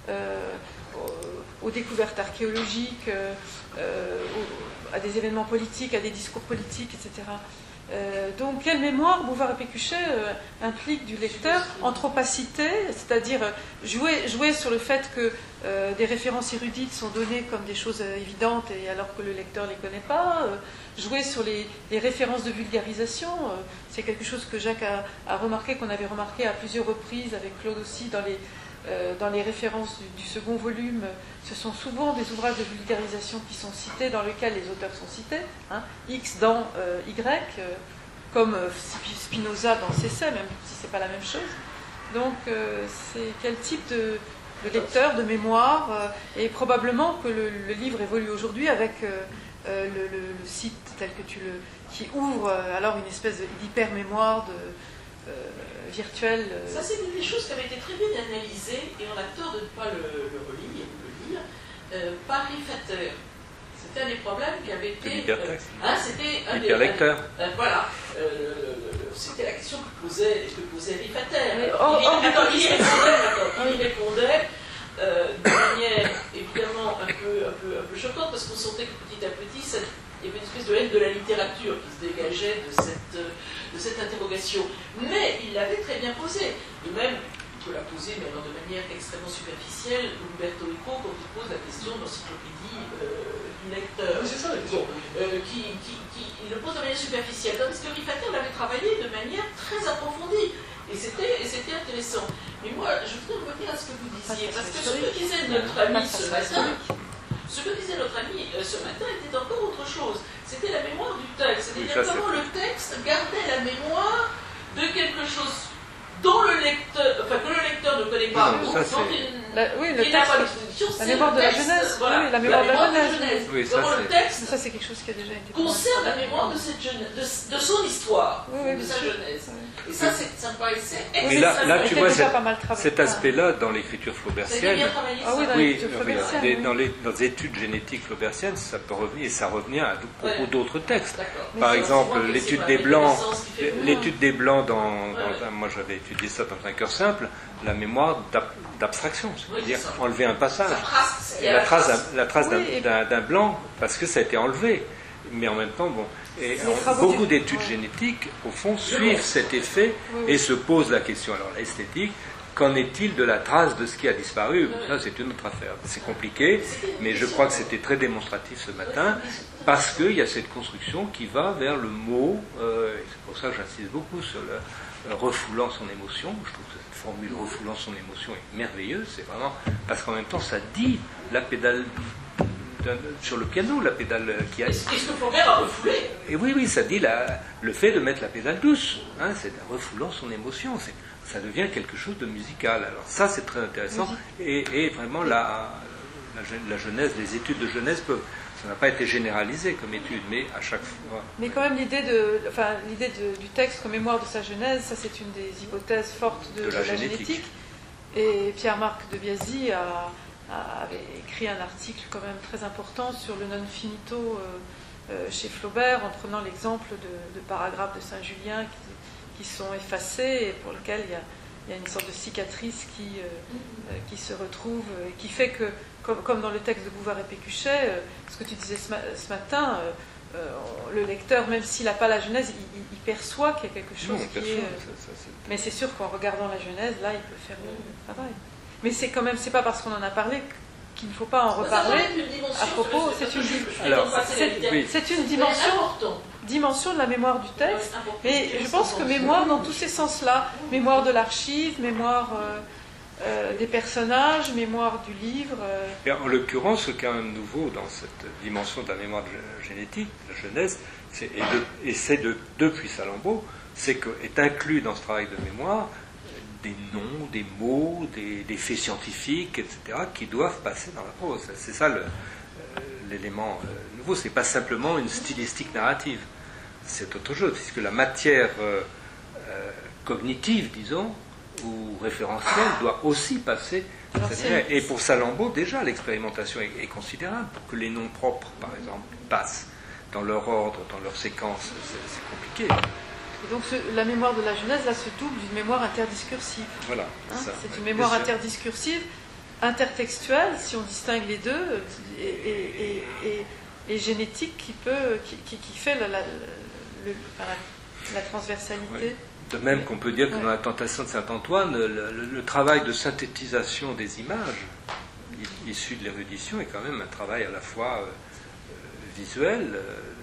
Speaker 2: Aux découvertes archéologiques, à des événements politiques, à des discours politiques, etc. Donc, quelle mémoire Bouvard et Pécuchet implique du lecteur? Anthropacité, c'est-à-dire jouer sur le fait que des références érudites sont données comme des choses évidentes, et alors que le lecteur ne les connaît pas. Jouer sur les références de vulgarisation, c'est quelque chose que Jacques a remarqué, qu'on avait remarqué à plusieurs reprises avec Claude aussi dans les références du second volume. Ce sont souvent des ouvrages de vulgarisation qui sont cités, dans lesquels les auteurs sont cités, hein, X dans Y, comme Spinoza dans Cécée, même si ce n'est pas la même chose. Donc c'est quel type de lecteur, de mémoire, et probablement que le livre évolue aujourd'hui avec le site tel que qui ouvre alors une espèce d'hyper-mémoire virtuelle.
Speaker 3: Ça, c'est une des choses qui avait été très bien analysée, et on a tort de ne pas le relire, par Riffater. C'était un des problèmes qui avait été...
Speaker 1: C'était l'hyperlecteur.
Speaker 3: Voilà. C'était la question que posait Rifater. Il répondait de manière évidemment un peu choquante, parce qu'on sentait que petit à petit, il y avait une espèce de haine de la littérature qui se dégageait de cette interrogation. Mais il l'avait très bien posée. Et même, il peut la poser, mais alors de manière extrêmement superficielle, Umberto Eco, quand il pose la question de l'encyclopédie du lecteur.
Speaker 4: C'est ça la question.
Speaker 3: Il le pose de manière superficielle. Tandis que Rifater l'avait travaillé de manière très approfondie. Et c'était intéressant. Mais moi, je voudrais revenir à ce que vous disiez, parce que ce que disait notre ami ce matin, était encore autre chose. C'était la mémoire du texte. C'est-à-dire comment le texte gardait la mémoire de quelque chose dont que le lecteur ne connaît pas,
Speaker 2: le texte, la mémoire de la Genèse.
Speaker 3: Voilà,
Speaker 2: oui, la mémoire de la Genèse.
Speaker 1: Oui,
Speaker 3: le texte
Speaker 2: ça, c'est quelque chose qui a déjà été
Speaker 3: concerne la mémoire de cette Genèse, de son histoire, de sa Genèse. Et ça, ça me paraissait
Speaker 1: mais là, tu vois cet
Speaker 2: aspect
Speaker 1: aspect-là dans l'écriture flaubertienne.
Speaker 2: Oui,
Speaker 1: dans les études génétiques flaubertiennes, ça peut revenir, et ça revient à propos d'autres textes. Par exemple, l'étude des Blancs, moi j'avais étudié ça dans un cœur simple, la mémoire d'abstraction, c'est-à-dire enlever un passage, la trace d'un blanc, parce que ça a été enlevé. Mais en même temps, beaucoup d'études génétiques, au fond, suivent cet effet et se posent la question. Alors, l'esthétique, qu'en est-il de la trace de ce qui a disparu? Ça, c'est une autre affaire. C'est compliqué, mais je crois que c'était très démonstratif ce matin, parce qu'il y a cette construction qui va vers le mot, et c'est pour ça que j'insiste beaucoup sur le refoulant son émotion. Je trouve que cette formule refoulant son émotion est merveilleuse, c'est vraiment, parce qu'en même temps, ça dit la pédale sur le piano, la pédale qui a...
Speaker 3: Qu'est-ce que Flaubert a refoulé?
Speaker 1: Et oui, ça dit le fait de mettre la pédale douce, c'est refoulant son émotion, ça devient quelque chose de musical. Alors ça, c'est très intéressant, et vraiment la Genèse, les études de Genèse peuvent... Ça n'a pas été généralisé comme étude, mais à chaque fois...
Speaker 2: Mais quand même, l'idée du texte comme mémoire de sa Genèse, ça c'est une des hypothèses fortes de la génétique. Et Pierre-Marc de Biasi avait écrit un article quand même très important sur le non finito chez Flaubert, en prenant l'exemple de paragraphes de Saint-Julien qui sont effacés et pour lesquels il y a une sorte de cicatrice qui se retrouve et qui fait que, comme dans le texte de Bouvard et Pécuchet, ce que tu disais ce matin, le lecteur, même s'il n'a pas la Genèse, il perçoit qu'il y a quelque chose mais c'est sûr qu'en regardant la Genèse, là, il peut faire le travail. Mais c'est quand même, c'est pas parce qu'on en a parlé qu'il ne faut pas en reparler à propos. C'est une dimension de la mémoire du texte. Mais je pense que mémoire dans tous ces sens-là, mémoire de l'archive, mémoire des personnages, mémoire du livre.
Speaker 1: Et en l'occurrence, ce qui est quand même nouveau dans cette dimension de la mémoire génétique, de la Genèse, et c'est depuis Salammbô, c'est qu'est inclus dans ce travail de mémoire des noms, des mots, des faits scientifiques, etc., qui doivent passer dans la prose. C'est ça l'élément nouveau. C'est pas simplement une stylistique narrative. C'est autre chose, puisque la matière cognitive, disons, ou référentielle, doit aussi passer. Et pour Salammbô, déjà, l'expérimentation est considérable pour que les noms propres, par exemple, passent dans leur ordre, dans leur séquence. C'est compliqué.
Speaker 2: Et donc la mémoire de la Genèse, là, se double d'une mémoire interdiscursive.
Speaker 1: Voilà.
Speaker 2: C'est une mémoire interdiscursive, intertextuelle, si on distingue les deux, et génétique qui fait la transversalité.
Speaker 1: Oui. De même qu'on peut dire que dans la Tentation de Saint-Antoine, le travail de synthétisation des images issues de l'érudition est quand même un travail à la fois visuel,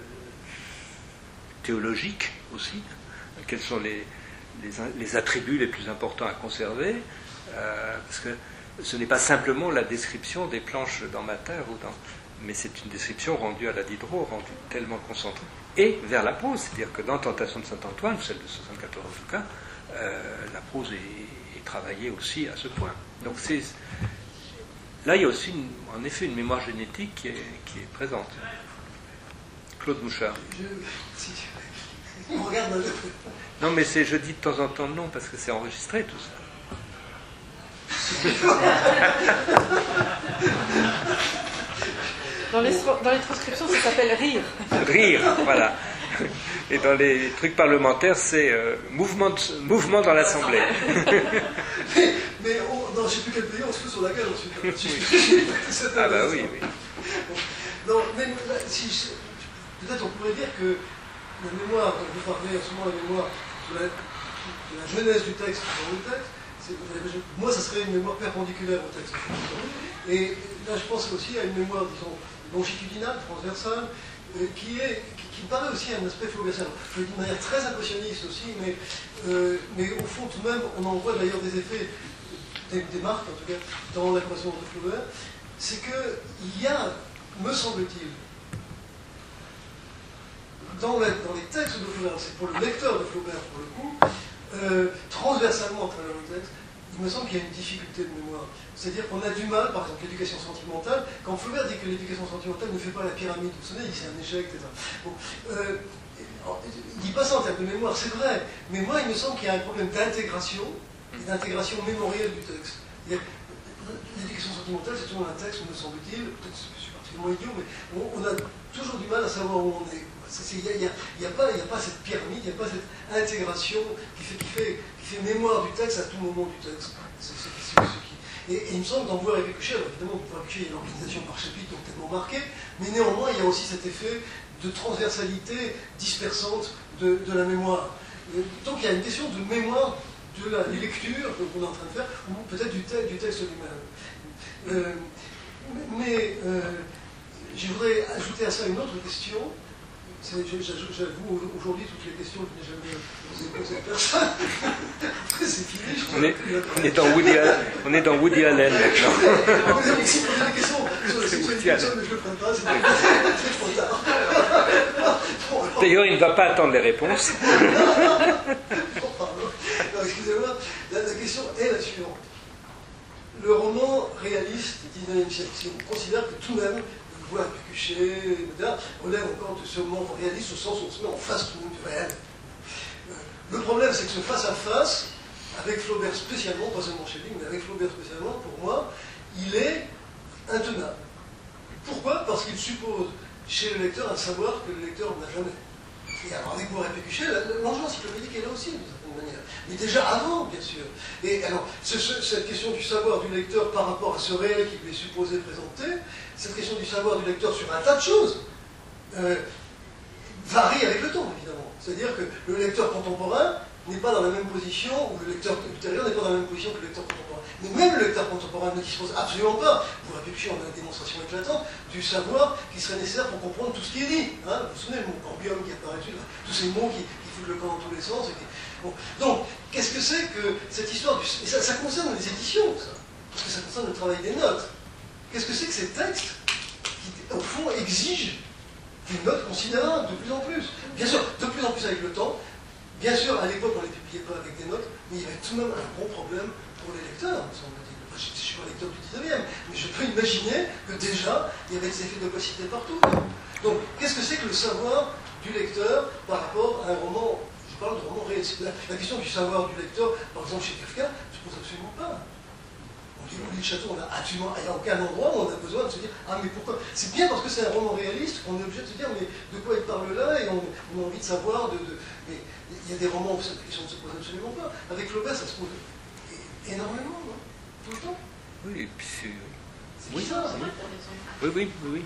Speaker 1: théologique aussi. Quels sont les attributs les plus importants à conserver, parce que ce n'est pas simplement la description des planches dans Matin, mais c'est une description rendue à la Diderot, rendue tellement concentrée, et vers la prose, c'est-à-dire que dans Tentation de Saint-Antoine, celle de 74 en tout cas, la prose est travaillée aussi à ce point. Donc là, il y a aussi en effet une mémoire génétique qui est présente. Claude Mouchard.
Speaker 4: On regarde un peu.
Speaker 1: Non, mais je dis de temps en temps non, parce que c'est enregistré tout ça.
Speaker 2: Dans les transcriptions, ça s'appelle rire.
Speaker 1: Rire, voilà. Et dans les trucs parlementaires, c'est mouvement dans l'Assemblée.
Speaker 4: Mais dans je ne sais plus quel pays, on se fout sur la gueule ensuite.
Speaker 1: Ah bah oui, oui.
Speaker 4: Non, mais peut-être on pourrait dire que la mémoire, vous parlez en ce moment de la mémoire de la jeunesse du texte dans le texte, moi ça serait une mémoire perpendiculaire au texte. Et là je pense aussi à une mémoire, disons, longitudinale, transversale, qui me paraît aussi un aspect flaubertien. Je le dis de manière très impressionniste aussi, mais au fond tout de même, on en voit d'ailleurs des effets, des marques en tout cas, dans la correspondance de Flaubert, c'est qu'il y a, me semble-t-il, dans les textes de Flaubert, c'est pour le lecteur de Flaubert pour le coup, transversalement à travers le texte, il me semble qu'il y a une difficulté de mémoire. C'est-à-dire qu'on a du mal, par exemple, l'éducation sentimentale, quand Flaubert dit que l'éducation sentimentale ne fait pas la pyramide, vous savez, il dit c'est un échec, etc. Bon, il ne dit pas ça en termes de mémoire, c'est vrai, mais moi il me semble qu'il y a un problème d'intégration, et d'intégration mémorielle du texte. L'éducation sentimentale, c'est toujours un texte, me semble-t-il, peut-être que je suis particulièrement idiot, mais on a toujours du mal à savoir où on est. Il n'y a pas cette pyramide, il n'y a pas cette intégration qui fait mémoire du texte à tout moment du texte. Et il me semble qu'en Voir et Pécuchet, alors évidemment, dans Voir et Pécuchet, il y a l'organisation par chapitre, donc tellement marquée, mais néanmoins, il y a aussi cet effet de transversalité dispersante de la mémoire. Donc il y a une question de mémoire de la lecture qu'on est en train de faire, ou peut-être du texte lui-même. Mais je voudrais ajouter à ça une autre question. J'avoue aujourd'hui toutes les questions que je n'ai jamais posées à personne. Après c'est fini. On est dans Woody Allen maintenant. Vous avez aussi posé des questions sur la sexualité, mais je ne le prends pas, c'est trop tard.
Speaker 1: D'ailleurs, il ne va pas attendre les réponses.
Speaker 4: Excusez-moi, la question est la suivante. Le roman réaliste du XIXe siècle, si on considère que tout de même, Voir Pécuchet, relève encore de ce roman réaliste au sens où on se met en face tout le monde du réel. Le problème, c'est que ce face-à-face, avec Flaubert spécialement, pas seulement chez lui, mais avec Flaubert spécialement, pour moi, il est intenable. Pourquoi? Parce qu'il suppose chez le lecteur un savoir que le lecteur n'a jamais. Et alors, avec Voir et Pécuchet, l'enjeu encyclopédique est là aussi, d'une certaine manière. Mais déjà avant, bien sûr. Et alors, cette question du savoir du lecteur par rapport à ce réel qui lui est supposé présenter, cette question du savoir du lecteur sur un tas de choses, varie avec le temps, évidemment. C'est-à-dire que le lecteur contemporain n'est pas dans la même position, ou le lecteur ultérieur n'est pas dans la même position que le lecteur contemporain. Mais même le lecteur contemporain ne dispose absolument pas, pour la Pécuchet, on a une démonstration éclatante, du savoir qui serait nécessaire pour comprendre tout ce qui est dit. Hein, vous vous souvenez, le mot cambium qui apparaît dessus, tous ces mots qui foutent le camp dans tous les sens. Bon. Donc, qu'est-ce que c'est que cette histoire du... Et ça concerne les éditions, ça. Parce que ça concerne le travail des notes. Qu'est-ce que c'est que ces textes qui, au fond, exigent des notes considérables de plus en plus? Bien sûr, de plus en plus avec le temps. Bien sûr, à l'époque, on ne les publiait pas avec des notes, mais il y avait tout de même un gros problème pour les lecteurs, me semble-t-il. Enfin, je ne suis pas lecteur du 19e, mais je peux imaginer que déjà, il y avait des effets d'opacité partout. Donc, qu'est-ce que c'est que le savoir du lecteur par rapport à un roman? Je parle de roman réel. La question du savoir du lecteur, par exemple chez Kafka, ne se pose absolument pas. On dit, le château, il n'y a aucun endroit où on a besoin de se dire, ah mais pourquoi? C'est bien parce que c'est un roman réaliste qu'on est obligé de se dire, mais de quoi il parle là? Et on a envie de savoir, mais il y a des romans où cette question ne se pose absolument pas. Avec Flaubert, ça se pose énormément, non? Tout le temps.
Speaker 1: Oui, et puis c'est...
Speaker 3: Oui,
Speaker 1: Oui.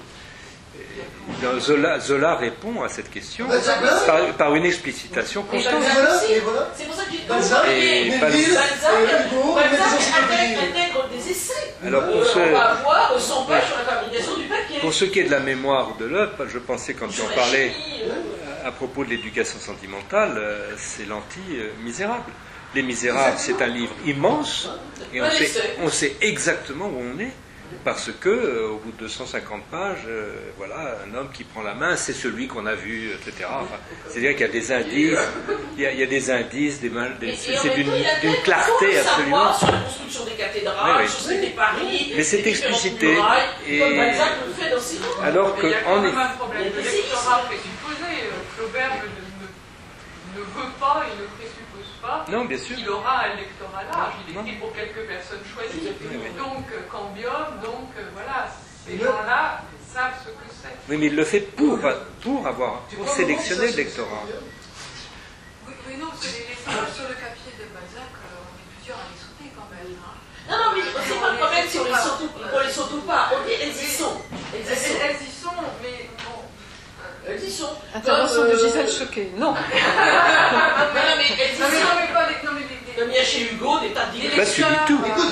Speaker 1: Zola répond à cette question par une explicitation constante.
Speaker 3: C'est pour ça que j'ai
Speaker 1: Et
Speaker 3: Balzac intègre des essais.
Speaker 1: Alors,
Speaker 3: on va avoir 100 pages sur la fabrication du papier.
Speaker 1: Pour ce qui est de la mémoire de l'œuvre, je pensais quand tu en parlais à propos de l'éducation sentimentale, c'est l'anti-misérable. Les Misérables, c'est un livre immense et on sait exactement où on est. Parce que, au bout de 250 pages, voilà, un homme qui prend la main, c'est celui qu'on a vu, etc. Enfin, c'est-à-dire qu'il y a des indices, il y a des indices, c'est d'une clarté absolument.
Speaker 3: Sur la construction des cathédrales, sur ce qu'était Paris,
Speaker 1: mais c'est explicité.
Speaker 3: Et Balzac le fait dans ses livres.
Speaker 1: Alors que,
Speaker 6: il y a quand même un problème de lectorat présupposé. Flaubert ne veut pas, il ne présuppose pas qu'il aura un lectorat large. Il écrit pour quelques personnes choisies. Donc, Cambium, donc voilà, ces gens-là, savent ce que c'est.
Speaker 1: Oui, mais il le fait pour sélectionner le lectorat.
Speaker 2: Oui, non, parce que les pages sur le papier de Balzac, on est plusieurs à les sauter quand même.
Speaker 3: Non, mais c'est pas le problème si on les saute ou pas. On dit elles y sont.
Speaker 6: Elles y sont, mais bon.
Speaker 3: Elles y sont.
Speaker 2: Intervention de Gisèle Choquet. Non.
Speaker 3: Mais elles y sont. Comme il y a chez Hugo des tas d'idées.
Speaker 1: Là, tu lis tout.
Speaker 4: Écoute,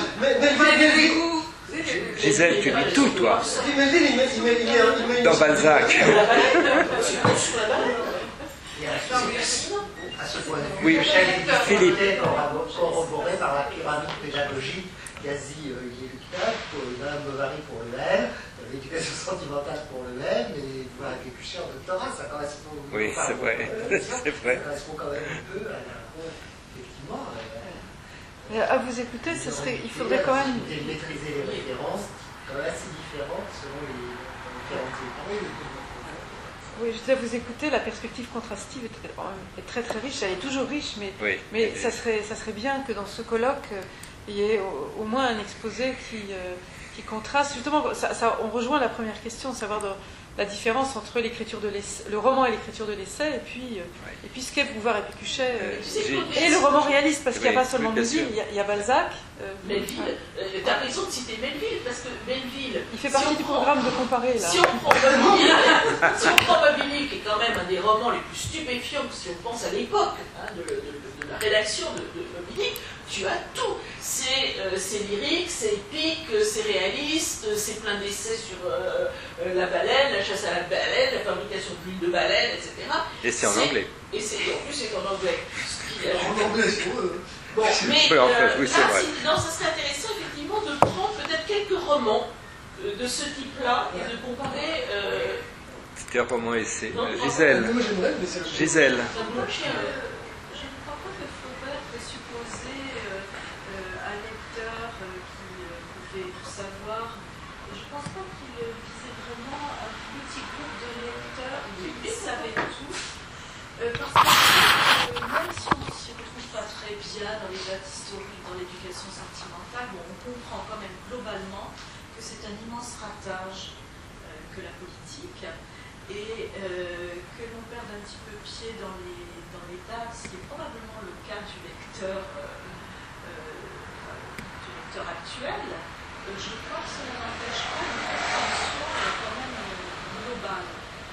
Speaker 1: Gisèle, tu lis tout, toi.
Speaker 4: il met
Speaker 1: Dans Balzac.
Speaker 5: À ce point de vue,
Speaker 1: Oui, Philippe.
Speaker 5: corroboré par la pyramide pédagogique quasi-inéluctable pour Madame Bovary pour le M, l'éducation sentimentale pour le M, et pouvoir Pécuchet en doctorat, ça correspond.
Speaker 1: Oui, c'est vrai. C'est vrai.
Speaker 5: Ça correspond quand même un peu à effectivement.
Speaker 2: À vous écouter, il faudrait quand même.
Speaker 5: Maîtriser les références, quand même assez différentes selon les différentes époques.
Speaker 2: Oui, je disais, vous écouter, la perspective contrastive est très très riche, elle est toujours riche, mais ça serait bien que dans ce colloque, il y ait au moins un exposé qui contraste. Justement, on rejoint la première question, savoir la différence entre le roman et l'écriture de l'essai, et puis ce qu'est Bouvard et Pécuchet, et le roman réaliste, parce qu'il n'y a pas seulement Melville, il y a Balzac.
Speaker 3: Melville, tu as raison de citer Melville, parce que Melville...
Speaker 2: Il fait partie du programme de comparer, là.
Speaker 3: Si on prend Bobigny, qui est quand même un des romans les plus stupéfiants, si on pense à l'époque de la rédaction de Bobigny, tu as tout. C'est lyrique, c'est épique, c'est réaliste, c'est plein d'essais sur la baleine, la chasse à la baleine, la fabrication de l'huile de baleine, etc.
Speaker 1: Et c'est en anglais.
Speaker 3: Et en plus, c'est en anglais.
Speaker 4: En anglais, c'est pour eux.
Speaker 3: Bon, mais
Speaker 1: oui, c'est vrai.
Speaker 3: ça serait intéressant effectivement de prendre peut-être quelques romans de ce type-là et de comparer.
Speaker 1: C'était un roman essai. Gisèle. Gisèle.
Speaker 2: Je ne crois pas que Flaubert présupposait un lecteur qui pouvait tout savoir. Je ne pense pas qu'il visait vraiment un petit groupe de lecteurs qui savaient tout. Parce que même si on ne s'y retrouve pas très bien dans les dates historiques, dans l'éducation sentimentale, on comprend quand même globalement que c'est un immense ratage que la politique, et que l'on perde un petit peu pied dans les dates, ce qui est probablement le cas du lecteur actuel. Je crois que cela n'empêche pas une compréhension quand même globale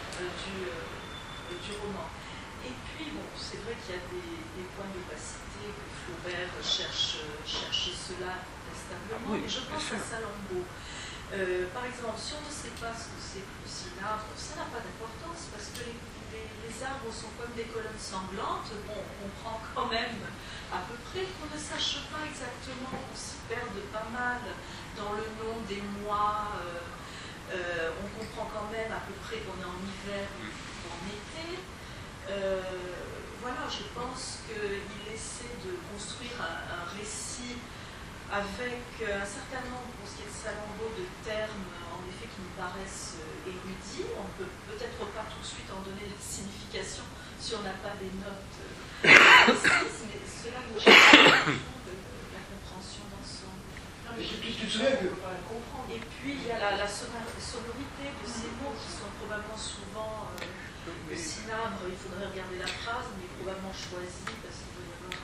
Speaker 2: du roman. Et puis, c'est vrai qu'il y a des points d'opacité, que Flaubert cherche cela instablement, mais je pense à Salammbô. Par exemple, si on ne sait pas ce que c'est que le cinabre, ça n'a pas d'importance, parce que les arbres sont comme des colonnes sanglantes. On comprend quand même à peu près qu'on ne sache pas exactement, on s'y perde pas mal dans le nom des mois. On comprend quand même à peu près qu'on est en hiver ou en été. Voilà, je pense qu'il essaie de construire un récit avec un certain nombre, pour ce qui est de Salammbô, de termes en effet qui nous paraissent érudits. On ne peut peut-être pas tout de suite en donner de signification si on n'a pas des notes précises, mais cela nous permet de la compréhension d'ensemble.
Speaker 4: Tu te souviens que...
Speaker 2: Et puis il y a la sonorité de ces mots qui sont probablement souvent le cinabre, il faudrait regarder la phrase, mais probablement choisi parce qu'il doit y avoir.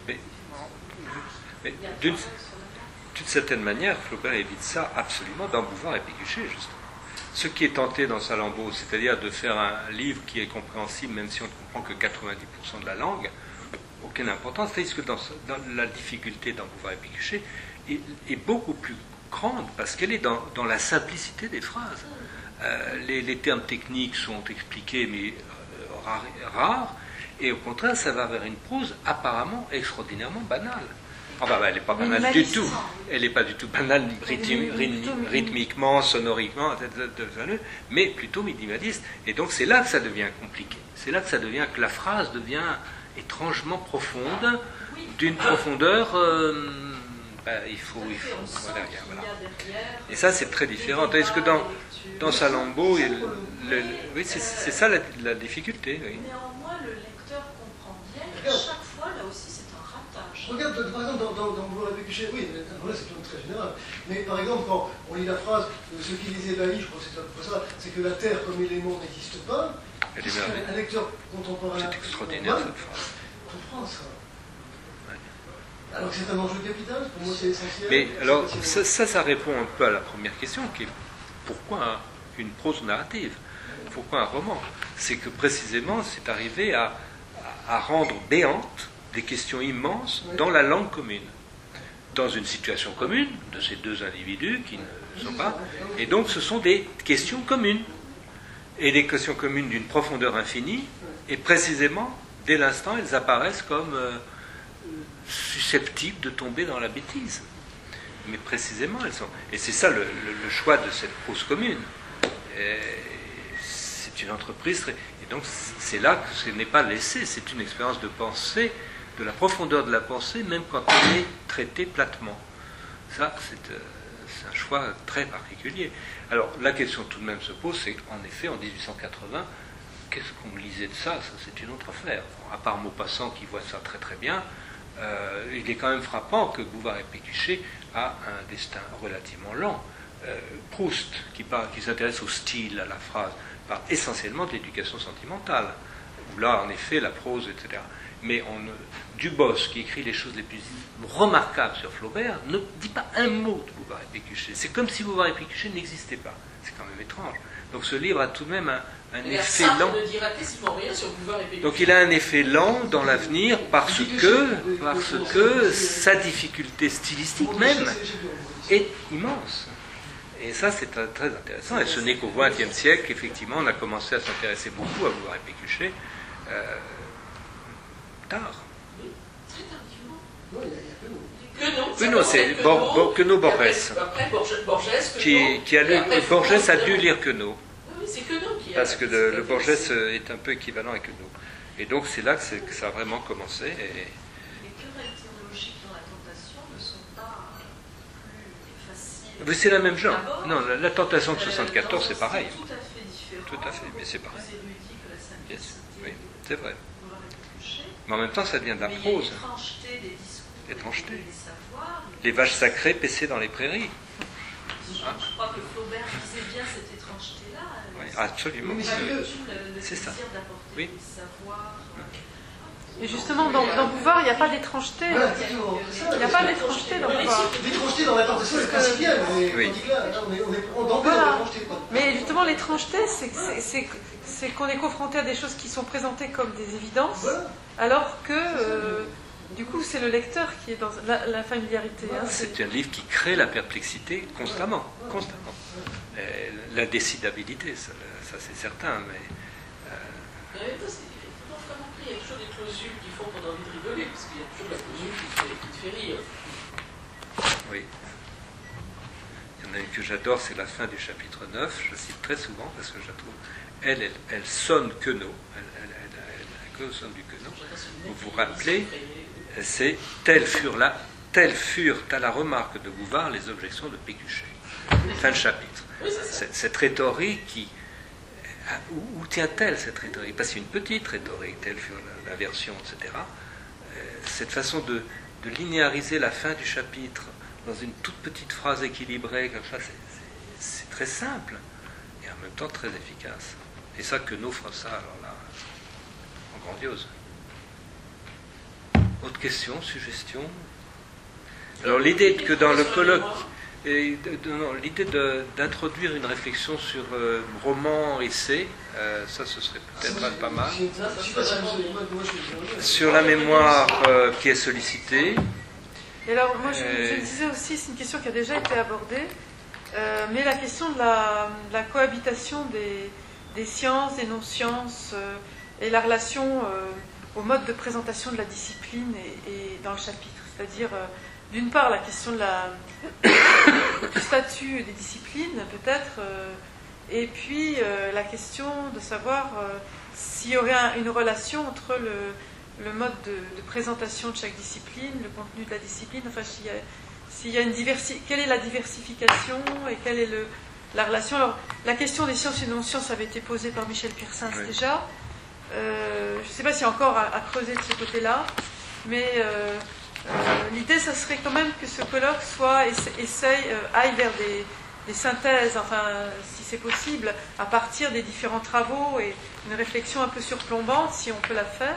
Speaker 1: Mais d'une certaine manière, Flaubert évite ça absolument dans Bouvard et Pécuchet, justement. Ce qui est tenté dans Salammbô, c'est-à-dire de faire un livre qui est compréhensible, même si on ne comprend que 90% de la langue, aucune importance. C'est-à-dire que dans la difficulté dans Bouvard et Pécuchet est beaucoup plus grande parce qu'elle est dans la simplicité des phrases. Les termes techniques sont expliqués, mais rares, et au contraire, ça va vers une prose apparemment extraordinairement banale. Enfin, elle n'est pas banale du tout. Elle n'est pas du tout banale rythmiquement, sonoriquement, mais plutôt minimaliste. Et donc, c'est là que ça devient compliqué. C'est là que la phrase devient étrangement profonde, d'une profondeur... il faut derrière, voilà. Et ça, c'est très différent. Est-ce que dans Salammbô, oui, c'est ça la difficulté. Oui.
Speaker 2: Néanmoins, le lecteur comprend bien que chaque fois, là aussi, c'est un ratage.
Speaker 4: Regarde, par exemple, dans Bouvard et Pécuchet, oui, là c'est très général. Mais par exemple, quand on lit la phrase ce qui les ébahit, je crois que c'est un peu ça, c'est que la Terre comme élément n'existe pas. Un lecteur contemporain.
Speaker 1: C'est extraordinaire cette phrase.
Speaker 4: Comprend ça. Alors que c'est un enjeu capital, pour moi c'est essentiel.
Speaker 1: Mais alors, ça répond un peu à la première question, qui est pourquoi une prose narrative? Pourquoi un roman? C'est que précisément, c'est arrivé à rendre béantes des questions immenses dans la langue commune, dans une situation commune de ces deux individus qui ne sont pas. Et donc, ce sont des questions communes. Et des questions communes d'une profondeur infinie, et précisément, dès l'instant, elles apparaissent comme susceptibles de tomber dans la bêtise. Mais précisément, elles sont. Et c'est ça le choix de cette prose commune. C'est une entreprise. Et donc, c'est là que ce n'est pas laissé. C'est une expérience de pensée, de la profondeur de la pensée, même quand elle est traitée platement. Ça, c'est un choix très particulier. Alors, la question tout de même se pose, c'est qu'en effet, en 1880, qu'est-ce qu'on lisait de ça? Ça, c'est une autre affaire. Bon, à part Maupassant qui voit ça très très bien, il est quand même frappant que Bouvard et Pécuchet a un destin relativement lent. Proust, qui s'intéresse au style, à la phrase, parle essentiellement de l'éducation sentimentale, où là, en effet, la prose, etc. Mais Dubos, qui écrit les choses les plus remarquables sur Flaubert, ne dit pas un mot de Bouvard et Pécuchet. C'est comme si Bouvard et Pécuchet n'existaient pas. C'est quand même étrange. Donc ce livre a tout de même un effet lent.
Speaker 3: Ne dira quasiment rien sur Bouvard et Pécuchet.
Speaker 1: Donc il a un effet lent dans l'avenir parce que sa difficulté stylistique même est immense. Et ça, c'est très intéressant. Et ce n'est qu'au XXe siècle qu'effectivement, on a commencé à s'intéresser beaucoup à Bouvard et Pécuchet. Tard.
Speaker 3: Oui, très tardivement.
Speaker 4: Non, il y a
Speaker 1: Queneau, c'est Queneau-Borges.
Speaker 3: Après, Borges,
Speaker 1: qui a lu, Borges a dû lire Queneau.
Speaker 3: Oui, c'est Queneau qui a.
Speaker 1: Parce que le Borges est un peu équivalent à Queneau. Et donc, c'est là que ça a vraiment commencé.
Speaker 8: Les querelles théologiques dans la tentation ne sont pas plus faciles.
Speaker 1: Mais c'est la même genre. Non, la tentation de 74, c'est pareil.
Speaker 8: C'est tout à fait différent.
Speaker 1: Tout à fait, mais c'est pareil.
Speaker 8: Plus érudit que la simplicité.
Speaker 1: Oui, c'est vrai.
Speaker 8: De
Speaker 1: Mais en même temps, ça devient de la
Speaker 8: mais
Speaker 1: prose.
Speaker 8: il y a l'étrangeté des discours,
Speaker 1: Étrangeté.
Speaker 8: des savoirs.
Speaker 1: Les vaches sacrées paissaient dans les prairies.
Speaker 8: Je crois que Flaubert visait bien cette étrangeté-là.
Speaker 1: Oui, absolument.
Speaker 8: C'est
Speaker 1: ça.
Speaker 8: d'apporter
Speaker 1: Oui.
Speaker 8: des savoirs.
Speaker 2: Et justement, dans Bouvard, il n'y a pas d'étrangeté. Il n'y a pas d'étrangeté dans Bouvard.
Speaker 4: L'étrangeté dans la tentation est principielle.
Speaker 1: Oui.
Speaker 4: On dans l'étrangeté.
Speaker 2: Mais justement, l'étrangeté, c'est qu'on est confronté à des choses qui sont présentées comme des évidences, alors que, du coup, c'est le lecteur qui est dans la familiarité. Hein,
Speaker 1: c'est un livre qui crée la perplexité constamment. La décidabilité, ça c'est certain, mais...
Speaker 3: Il y a toujours des clausules qui font qu'on a envie de rigoler, parce qu'il y a toujours la clausule qui te fait rire.
Speaker 1: Oui. Il y en a une que j'adore, c'est la fin du chapitre 9. Je cite très souvent parce que je la trouve. Elle sonne Queneau. Elle sonne du Queneau. Vous vous rappelez, c'est telles furent à la remarque de Bouvard les objections de Pécuchet. Fin de chapitre. Cette rhétorique qui. Où tient-elle cette rhétorique? Parce qu'il y a une petite rhétorique, telle fut la version, etc. Cette façon de linéariser la fin du chapitre dans une toute petite phrase équilibrée, comme ça, c'est très simple et en même temps très efficace. Et ça, Queneau fera ça, alors là, en grandiose. Autre question, suggestion? Alors l'idée que dans le colloque, l'idée d'introduire une réflexion sur roman, essai, ça ce serait peut-être pas mal. Sur la mémoire qui est sollicitée.
Speaker 2: Et alors moi je disais aussi, c'est une question qui a déjà été abordée, mais la question de la cohabitation des sciences, des non-sciences, et la relation au mode de présentation de la discipline et dans le chapitre, c'est-à-dire d'une part la question du statut des disciplines peut-être, et puis la question de savoir s'il y aurait une relation entre le mode de présentation de chaque discipline, le contenu de la discipline, enfin s'il y a quelle est la diversification et quelle est la relation. Alors la question des sciences et non-sciences avait été posée par Michel Pearsens déjà. Je ne sais pas s'il y a encore à creuser de ce côté-là, mais l'idée, ça serait quand même que ce colloque aille vers des synthèses, enfin, si c'est possible, à partir des différents travaux et une réflexion un peu surplombante, si on peut la faire.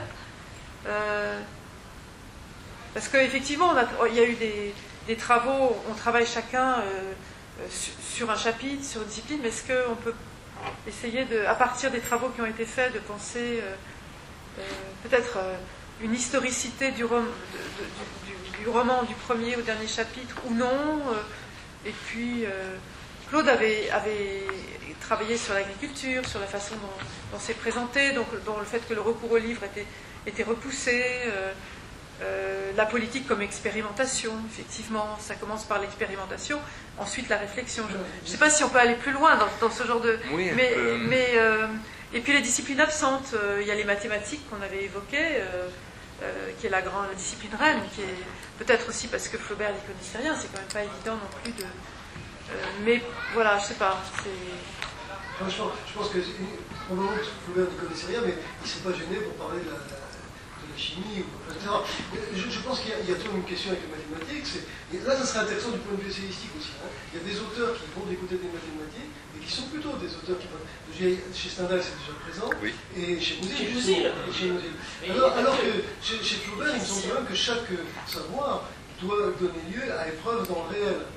Speaker 2: Parce qu'effectivement, il y a eu des travaux, on travaille chacun sur un chapitre, sur une discipline, mais est-ce qu'on peut essayer, à partir des travaux qui ont été faits, de penser peut-être une historicité du roman du premier au dernier chapitre, ou non. Et puis, Claude avait travaillé sur l'agriculture, sur la façon dont c'est présenté, donc dans le fait que le recours au livre était repoussé, la politique comme expérimentation, effectivement, ça commence par l'expérimentation, ensuite la réflexion. Je ne sais pas si on peut aller plus loin dans ce genre de...
Speaker 1: Oui,
Speaker 2: et puis les disciplines absentes, il y a les mathématiques qu'on avait évoquées, qui est la discipline reine, qui est peut-être aussi parce que Flaubert n'y connaissait rien, c'est quand même pas évident non plus de... mais voilà, je sais pas, c'est...
Speaker 4: Je pense que probablement que Flaubert n'y connaissait rien, mais il ne s'est pas gêné pour parler de la chimie, etc. Je pense qu'il y a toujours une question avec les mathématiques. Et là, ça serait intéressant du point de vue essayistique aussi. Hein. Il y a des auteurs qui vont du côté des mathématiques, mais qui sont plutôt des auteurs qui vont... Chez Stendhal, c'est déjà présent, oui. Et chez Musil. Alors que chez Flaubert, il me semble quand même que chaque savoir doit donner lieu à épreuve dans le réel.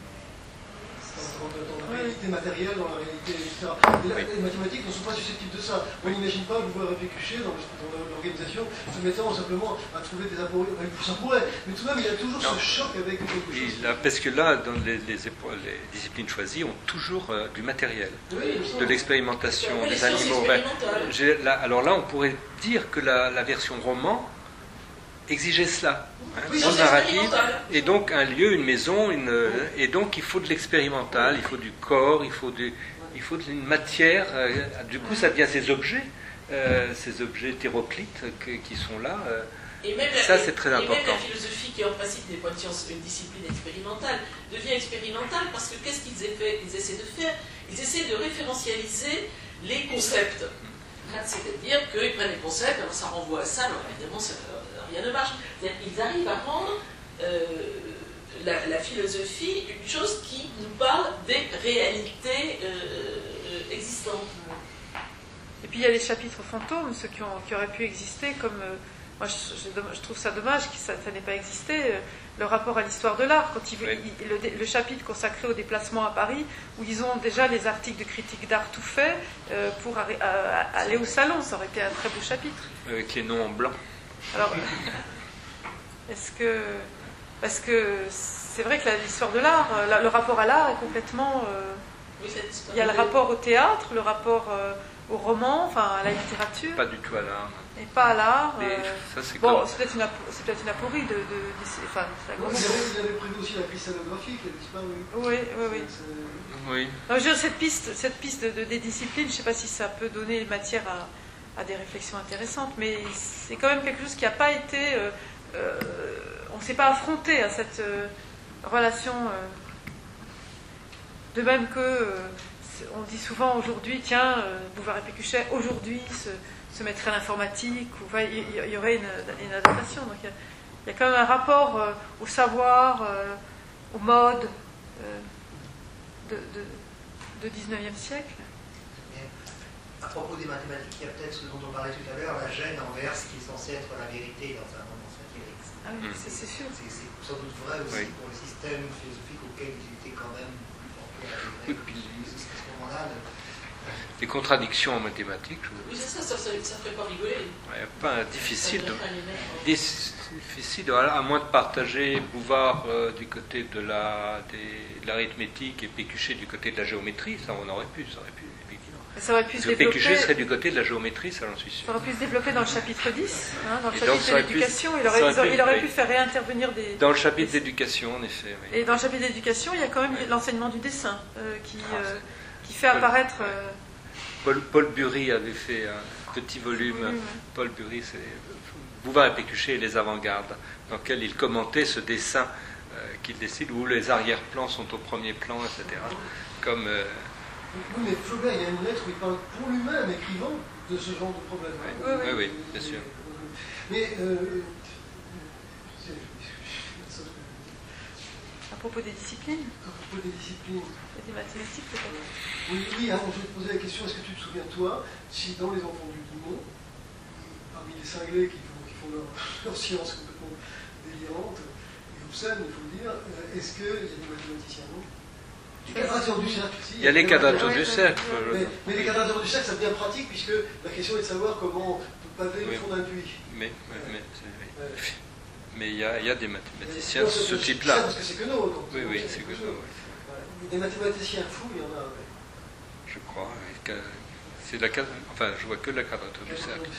Speaker 4: Dans la réalité matérielle, dans la réalité, etc. Et là, les mathématiques ne sont pas susceptibles de ça. On n'imagine pas pouvoir Pécuchet dans l'organisation se mettant simplement à trouver des apories. Ça pourrait, mais tout de même, il y a toujours ce choc avec quelque chose.
Speaker 1: Là, parce que là, dans les disciplines choisies, ont toujours du matériel, de l'expérimentation, des animaux. Alors là, on pourrait dire que la version roman exigeait cela. Son narrative, et donc un lieu, une maison, et donc il faut de l'expérimental, il faut du corps, il faut d'une matière. Du coup, ça devient ces objets hétéroclites qui sont là.
Speaker 3: Et même
Speaker 1: c'est très important.
Speaker 3: Et même la philosophie, qui en principe n'est pas une discipline expérimentale, devient expérimentale parce que qu'est-ce qu'ils essaient de faire? Ils essaient de référentialiser les concepts. C'est-à-dire qu'ils prennent les concepts, alors ça renvoie à ça, alors évidemment, rien ne marche. Ils arrivent à rendre la philosophie une chose qui nous parle des réalités existantes.
Speaker 2: Et puis il y a les chapitres fantômes, ceux qui auraient pu exister, comme moi je trouve ça dommage que ça n'ait pas existé, le rapport à l'histoire de l'art, quand le chapitre consacré au déplacement à Paris, où ils ont déjà les articles de critique d'art tout faits pour aller au salon, ça aurait été un très beau chapitre.
Speaker 1: Avec les noms en blanc.
Speaker 2: Alors, parce que c'est vrai que l'histoire de l'art, le rapport à l'art est complètement... il y a le rapport au théâtre, le rapport au roman, enfin à la littérature.
Speaker 1: Pas du tout à l'art.
Speaker 2: Et pas à l'art.
Speaker 1: C'est
Speaker 2: peut-être une aporie de
Speaker 4: enfin, il avait prévu aussi la cristallographie qui a disparu.
Speaker 2: Oui. Non, je veux dire, cette piste des disciplines, je ne sais pas si ça peut donner matière à des réflexions intéressantes, mais c'est quand même quelque chose qui n'a pas été... on ne s'est pas affronté à cette relation... de même que... on dit souvent aujourd'hui, tiens, Bouvard et Pécuchet, aujourd'hui, se mettrait à l'informatique, il y aurait une adaptation. Donc il y a quand même un rapport au savoir, au mode de 19e siècle.
Speaker 5: À propos des mathématiques, il y a peut-être ce dont on parlait tout à l'heure, la gêne envers ce qui est censé être la vérité dans un monde matérialiste.
Speaker 2: Ah oui, c'est sûr.
Speaker 5: C'est sans doute vrai aussi pour le système philosophique auquel ils étaient quand même plus portés à la vérité. À ce moment-là,
Speaker 1: des contradictions en mathématiques.
Speaker 3: Oui, c'est ça ferait pas rigoler.
Speaker 1: Pas difficile, à moins de partager Bouvard du côté de l'arithmétique et Pécuchet du côté de la géométrie, ça on aurait pu, effectivement.
Speaker 2: Ça aurait pu
Speaker 1: Parce que Pécuchet serait du côté de la géométrie, ça j'en suis sûr.
Speaker 2: Ça aurait pu se développer dans le chapitre 10, dans le chapitre de l'éducation, il aurait pu faire réintervenir des...
Speaker 1: Dans le chapitre d'éducation, en effet. Oui.
Speaker 2: Et dans le chapitre d'éducation, il y a quand même l'enseignement du dessin qui fait apparaître...
Speaker 1: Paul Bury avait fait un petit volume. Paul Bury, c'est Bouvard et Pécuchet et les avant-gardes, dans lequel il commentait ce dessin qu'il décide, où les arrière-plans sont au premier plan, etc. Comme...
Speaker 4: Oui, mais Flaubert, il y a une lettre où il parle pour lui-même, écrivant, de ce genre de problème.
Speaker 1: Oui, bien sûr.
Speaker 4: Mais
Speaker 2: propos des disciplines.
Speaker 4: À propos des disciplines.
Speaker 2: Et des mathématiques peut-être.
Speaker 4: Oui, alors je vais te poser la question, est-ce que tu te souviens, toi, si dans les enfants du Limon, parmi les cinglés qui font leur science complètement délirante et obscène, il faut le dire, est-ce qu'il y a des mathématiciens, non? Les quadratures du cercle, si.
Speaker 1: Il y a les quadratures du cercle.
Speaker 4: Mais les quadratures du cercle, ça devient pratique, puisque la question est de savoir comment paver le fond d'un puits.
Speaker 1: Mais il y a des mathématiciens de ce type-là.
Speaker 4: Parce que c'est que nous.
Speaker 1: Oui, c'est que nous.
Speaker 4: Des mathématiciens fous, il y en a.
Speaker 1: Je crois. C'est enfin, je vois que la quadrature du cercle.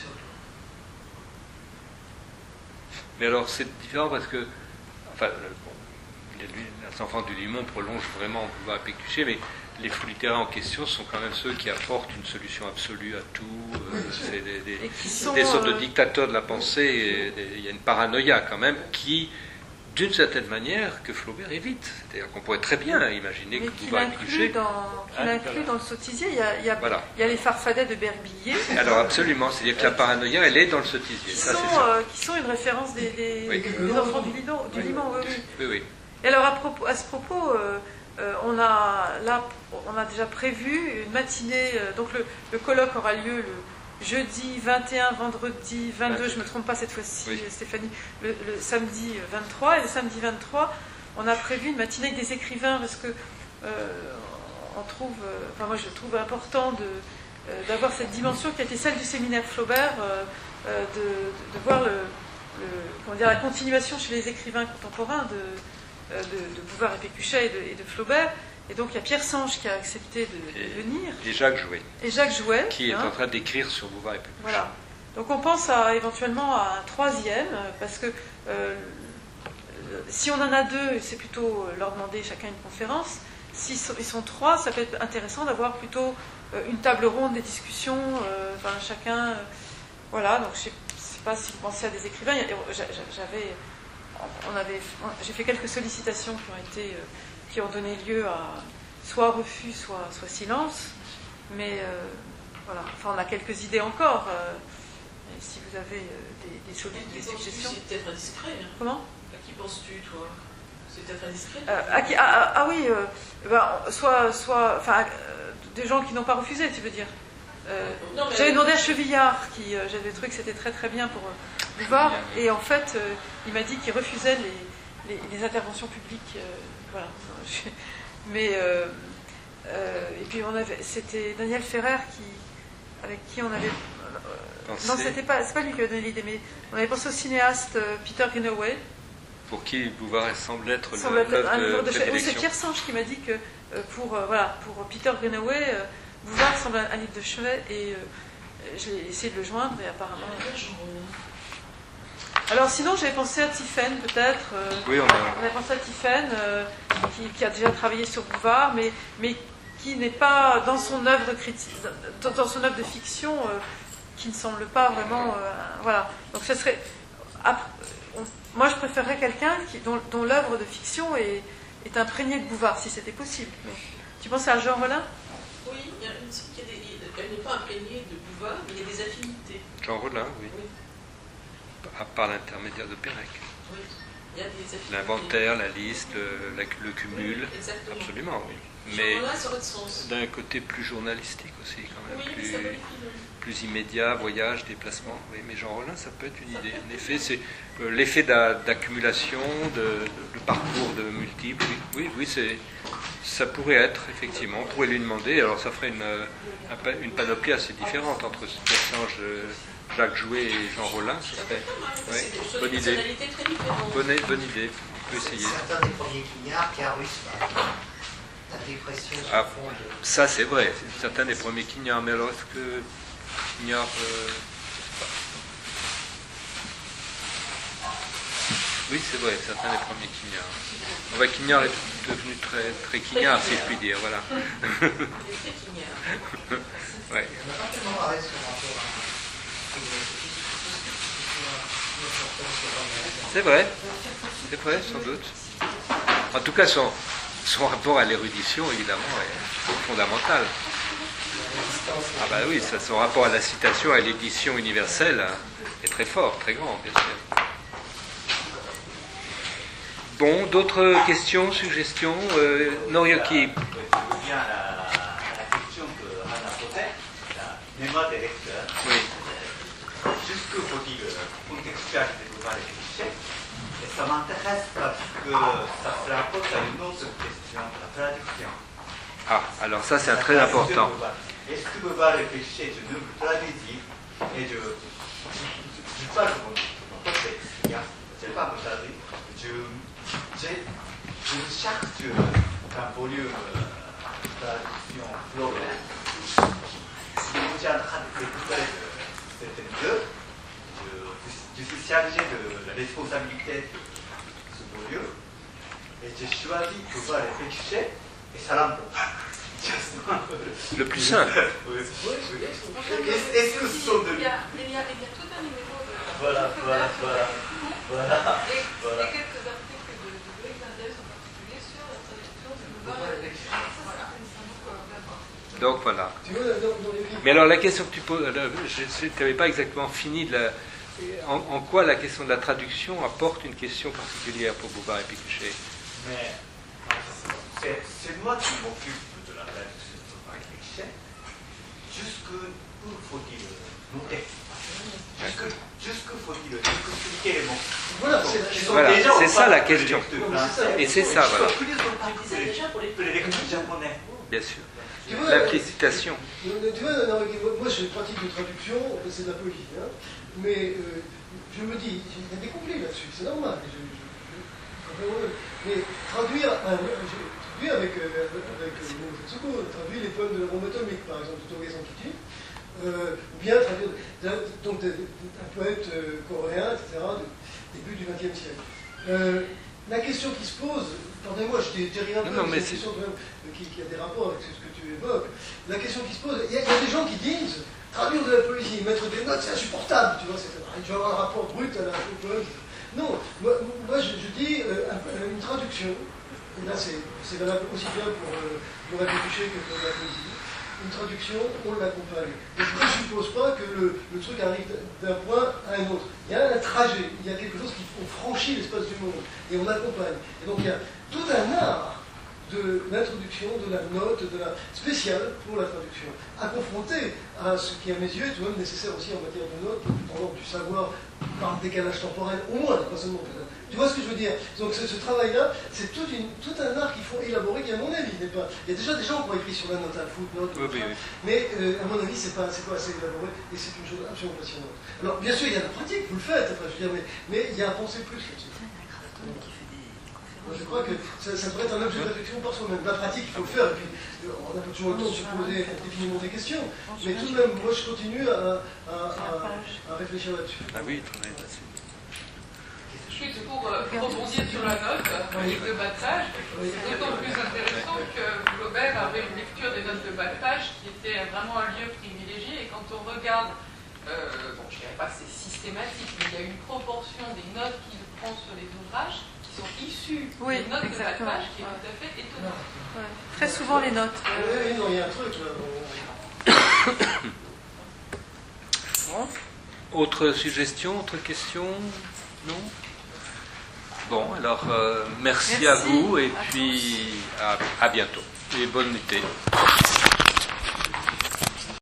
Speaker 1: Mais alors, c'est différent parce que, enfin, les enfants du Limon prolongent vraiment le pouvoir Pécuchet, mais les fous littéraires en question sont quand même ceux qui apportent une solution absolue à tout. C'est des sortes de dictateurs de la pensée. Et il y a une paranoïa quand même qui, d'une certaine manière, que Flaubert évite. C'est-à-dire qu'on pourrait très bien imaginer que pouvoir Pécuchet...
Speaker 2: Qu'il inclut dans le sottisier, il y a les farfadets de Berbillier.
Speaker 1: Alors absolument, c'est-à-dire que la paranoïa, elle est dans le sottisier.
Speaker 2: Qui sont une référence des enfants du Limon.
Speaker 1: Oui.
Speaker 2: Et alors à ce propos, on a déjà prévu une matinée, donc le colloque aura lieu le jeudi 21, vendredi 22, je ne me trompe pas cette fois-ci, Stéphanie, le samedi 23, et le samedi 23, on a prévu une matinée avec des écrivains, parce que moi je trouve important d'avoir cette dimension qui a été celle du séminaire Flaubert, de voir la continuation chez les écrivains contemporains de Bouvard et Pécuchet et de Flaubert. Et donc il y a Pierre Sange qui a accepté de venir.
Speaker 1: Et Jacques Jouet. Qui est en train d'écrire sur Bouvard et Pécuchet.
Speaker 2: Voilà. Donc on pense éventuellement à un troisième, parce que si on en a deux, c'est plutôt leur demander chacun une conférence. S'ils sont trois, ça peut être intéressant d'avoir plutôt une table ronde des discussions, chacun... voilà, donc je ne sais pas si vous pensez à des écrivains. J'ai fait quelques sollicitations qui ont donné lieu à soit refus, soit silence. Mais voilà, on a quelques idées encore. Si vous avez des suggestions.
Speaker 3: C'est peut-être indiscret. Hein.
Speaker 2: Comment?
Speaker 3: À qui penses-tu, toi? C'est peut-être indiscret.
Speaker 2: Soit des gens qui n'ont pas refusé, tu veux dire. J'avais demandé à Chevillard, j'avais trouvé que c'était très très bien pour Bouvard, et en fait, il m'a dit qu'il refusait les interventions publiques. Voilà. Mais et puis c'était Daniel Ferrer avec qui on avait. Non, c'est pas lui qui a donné l'idée, mais on avait pensé au cinéaste Peter Greenaway.
Speaker 1: Pour qui Bouvard semble être l'œuvre de prédilection.
Speaker 2: Oui, c'est Pierre Sange qui m'a dit que pour Peter Greenaway, Bouvard semble un livre de chevet, et j'ai essayé de le joindre, et apparemment... Alors sinon, j'avais pensé à Tiphaine, peut-être.
Speaker 1: Oui, on
Speaker 2: avait pensé à Tiphaine, qui a déjà travaillé sur Bouvard, mais qui n'est pas dans son œuvre dans son œuvre de fiction, qui ne semble pas vraiment... voilà. Donc ce serait... moi, je préférerais quelqu'un dont l'œuvre de fiction est imprégnée de Bouvard, si c'était possible. Mais, tu penses à Jean Rollin?
Speaker 3: Oui, il y a une sorte elle n'est pas imprégnée de Bouvard, mais il y a des affinités.
Speaker 1: Jean Rollin, oui. Par l'intermédiaire de Pérec.
Speaker 3: Oui, il y a des affinités.
Speaker 1: L'inventaire, la liste, le cumul.
Speaker 3: Exactement.
Speaker 1: Absolument, oui.
Speaker 3: Mais
Speaker 1: d'un côté plus journalistique aussi, quand même.
Speaker 3: Oui,
Speaker 1: plus immédiat, voyage, déplacement. Oui, mais Jean Rollin, ça peut être une idée. En effet, c'est l'effet d'accumulation, de parcours de multiples. Oui, ça pourrait être, effectivement. On pourrait lui demander. Alors, ça ferait une panoplie assez différente entre Pierre Sange, Jacques Jouet et Jean Rollin. Ce serait bonne idée. Bonne idée. On peut essayer.
Speaker 5: C'est un des premiers quignards qui a russe. La dépression sur fond de...
Speaker 1: Ça, c'est vrai. C'est certains des premiers quignards. Mais alors, est-ce que Quignard... Oui, c'est vrai, certains des premiers quignards. Enfin, Quignard est devenu très, très quignard, si je puis dire. Voilà. Ouais. C'est vrai, sans doute. En tout cas, son rapport à l'érudition, évidemment, est fondamental. Ah bah oui, son rapport à la citation, à l'édition universelle, est très fort, très grand, bien sûr. Bon, d'autres questions, suggestions Norioki.
Speaker 7: Je reviens à la question que Anna posait, la mémoire des lecteurs.
Speaker 1: Oui.
Speaker 7: Jusque faut-il contextualiser les clichés. Et ça m'intéresse parce que ça se rapporte à une autre question, la traduction.
Speaker 1: Ah, alors ça c'est très important.
Speaker 7: Est-ce que Beauvoir et clichés, je ne me traduis et je parle de mon texte, je ne pas me traduire, je cherche un volume de traduction Flaubert. Si vous êtes en train de récupérer certaines deux, je suis chargé de la responsabilité de ce volume et j'ai choisi Beauvoir et clichés et ça l'emporte.
Speaker 1: Le plus simple.
Speaker 7: Est-ce que ce sont de...
Speaker 8: Il y a tout un numéro de...
Speaker 7: Voilà.
Speaker 8: Et quelques articles de Greg Mendels en particulier sur la traduction de Beauvoir.
Speaker 1: Donc voilà. Mais alors la question que tu poses, tu n'avais pas exactement fini de en quoi la question de la traduction apporte une question particulière pour Beauvoir et Pécuchet.
Speaker 7: Mais c'est moi qui m'occupe de la traduction de Beauvoir et Pécuchet. Jusqu'où faut-il noter? Jusqu'où faut-il expliquer les mots?
Speaker 4: Voilà,
Speaker 1: c'est ça la question. Et c'est ça, voilà.
Speaker 7: C'est déjà pour les lecteurs japonais.
Speaker 1: Bien sûr. L'implicitation.
Speaker 4: Tu vois, moi je pratique de traduction, c'est de la poésie, hein, mais je me dis, il y a des conflits là-dessus, c'est normal. Mais traduire avec traduire les poèmes de Rome atomique, par exemple, de Toge Sankichi, ou bien traduire donc un poète coréen, etc., du début du XXe siècle. La question qui se pose, pardonnez-moi, je t'ai rien fait, mais c'est une question qui a des rapports avec ce que tu évoques. La question qui se pose, il y a des gens qui disent traduire de la poésie, mettre des notes, c'est insupportable, tu vois, tu vas avoir un rapport brut à la poésie. Non, moi je dis une traduction, et là c'est valable aussi bien pour la Pécuchet que pour la poésie. Une traduction, on l'accompagne. Et je ne suppose pas que le truc arrive d'un point à un autre. Il y a un trajet, il y a quelque chose qu'on franchit l'espace du monde, et on accompagne. Et donc il y a tout un art de l'introduction, de la note, de la spéciale pour la traduction, à confronter à ce qui, à mes yeux, est tout de même nécessaire aussi en matière de notes, en ordre du savoir, par décalage temporel, au moins, pas seulement peut-être. Tu vois ce que je veux dire? Donc ce travail-là, c'est tout un art qu'il faut élaborer, qui à mon avis n'est pas... Il y a déjà des gens qui ont écrit sur la note, un footnote, mais à mon avis, c'est pas assez élaboré, et c'est une chose absolument passionnante. Alors bien sûr, il y a la pratique, vous le faites, enfin, je veux dire, mais il y a à penser plus là-dessus. Je crois que ça devrait être un objet de réflexion par soi-même. La pratique, il faut le faire, et puis on a pas toujours le temps de se poser définitivement des questions, mais tout de même, moi je continue à réfléchir là-dessus.
Speaker 1: Ah oui, très bien.
Speaker 6: Juste pour rebondir sur la note de bas de page, c'est d'autant plus intéressant que Flaubert avait une lecture des notes de bas de page qui était vraiment un lieu privilégié, et quand on regarde, bon je ne dirais pas que c'est systématique, mais il y a une proportion des notes qu'il prend sur les ouvrages qui sont issues des notes de bas de page qui est tout à fait étonnante.
Speaker 2: Ouais. Très souvent les notes.
Speaker 4: Oui, non, il y a un truc là.
Speaker 1: Bon. Autre suggestion, autre question? Non? Bon, alors merci à vous et puis à bientôt et bonne nuit.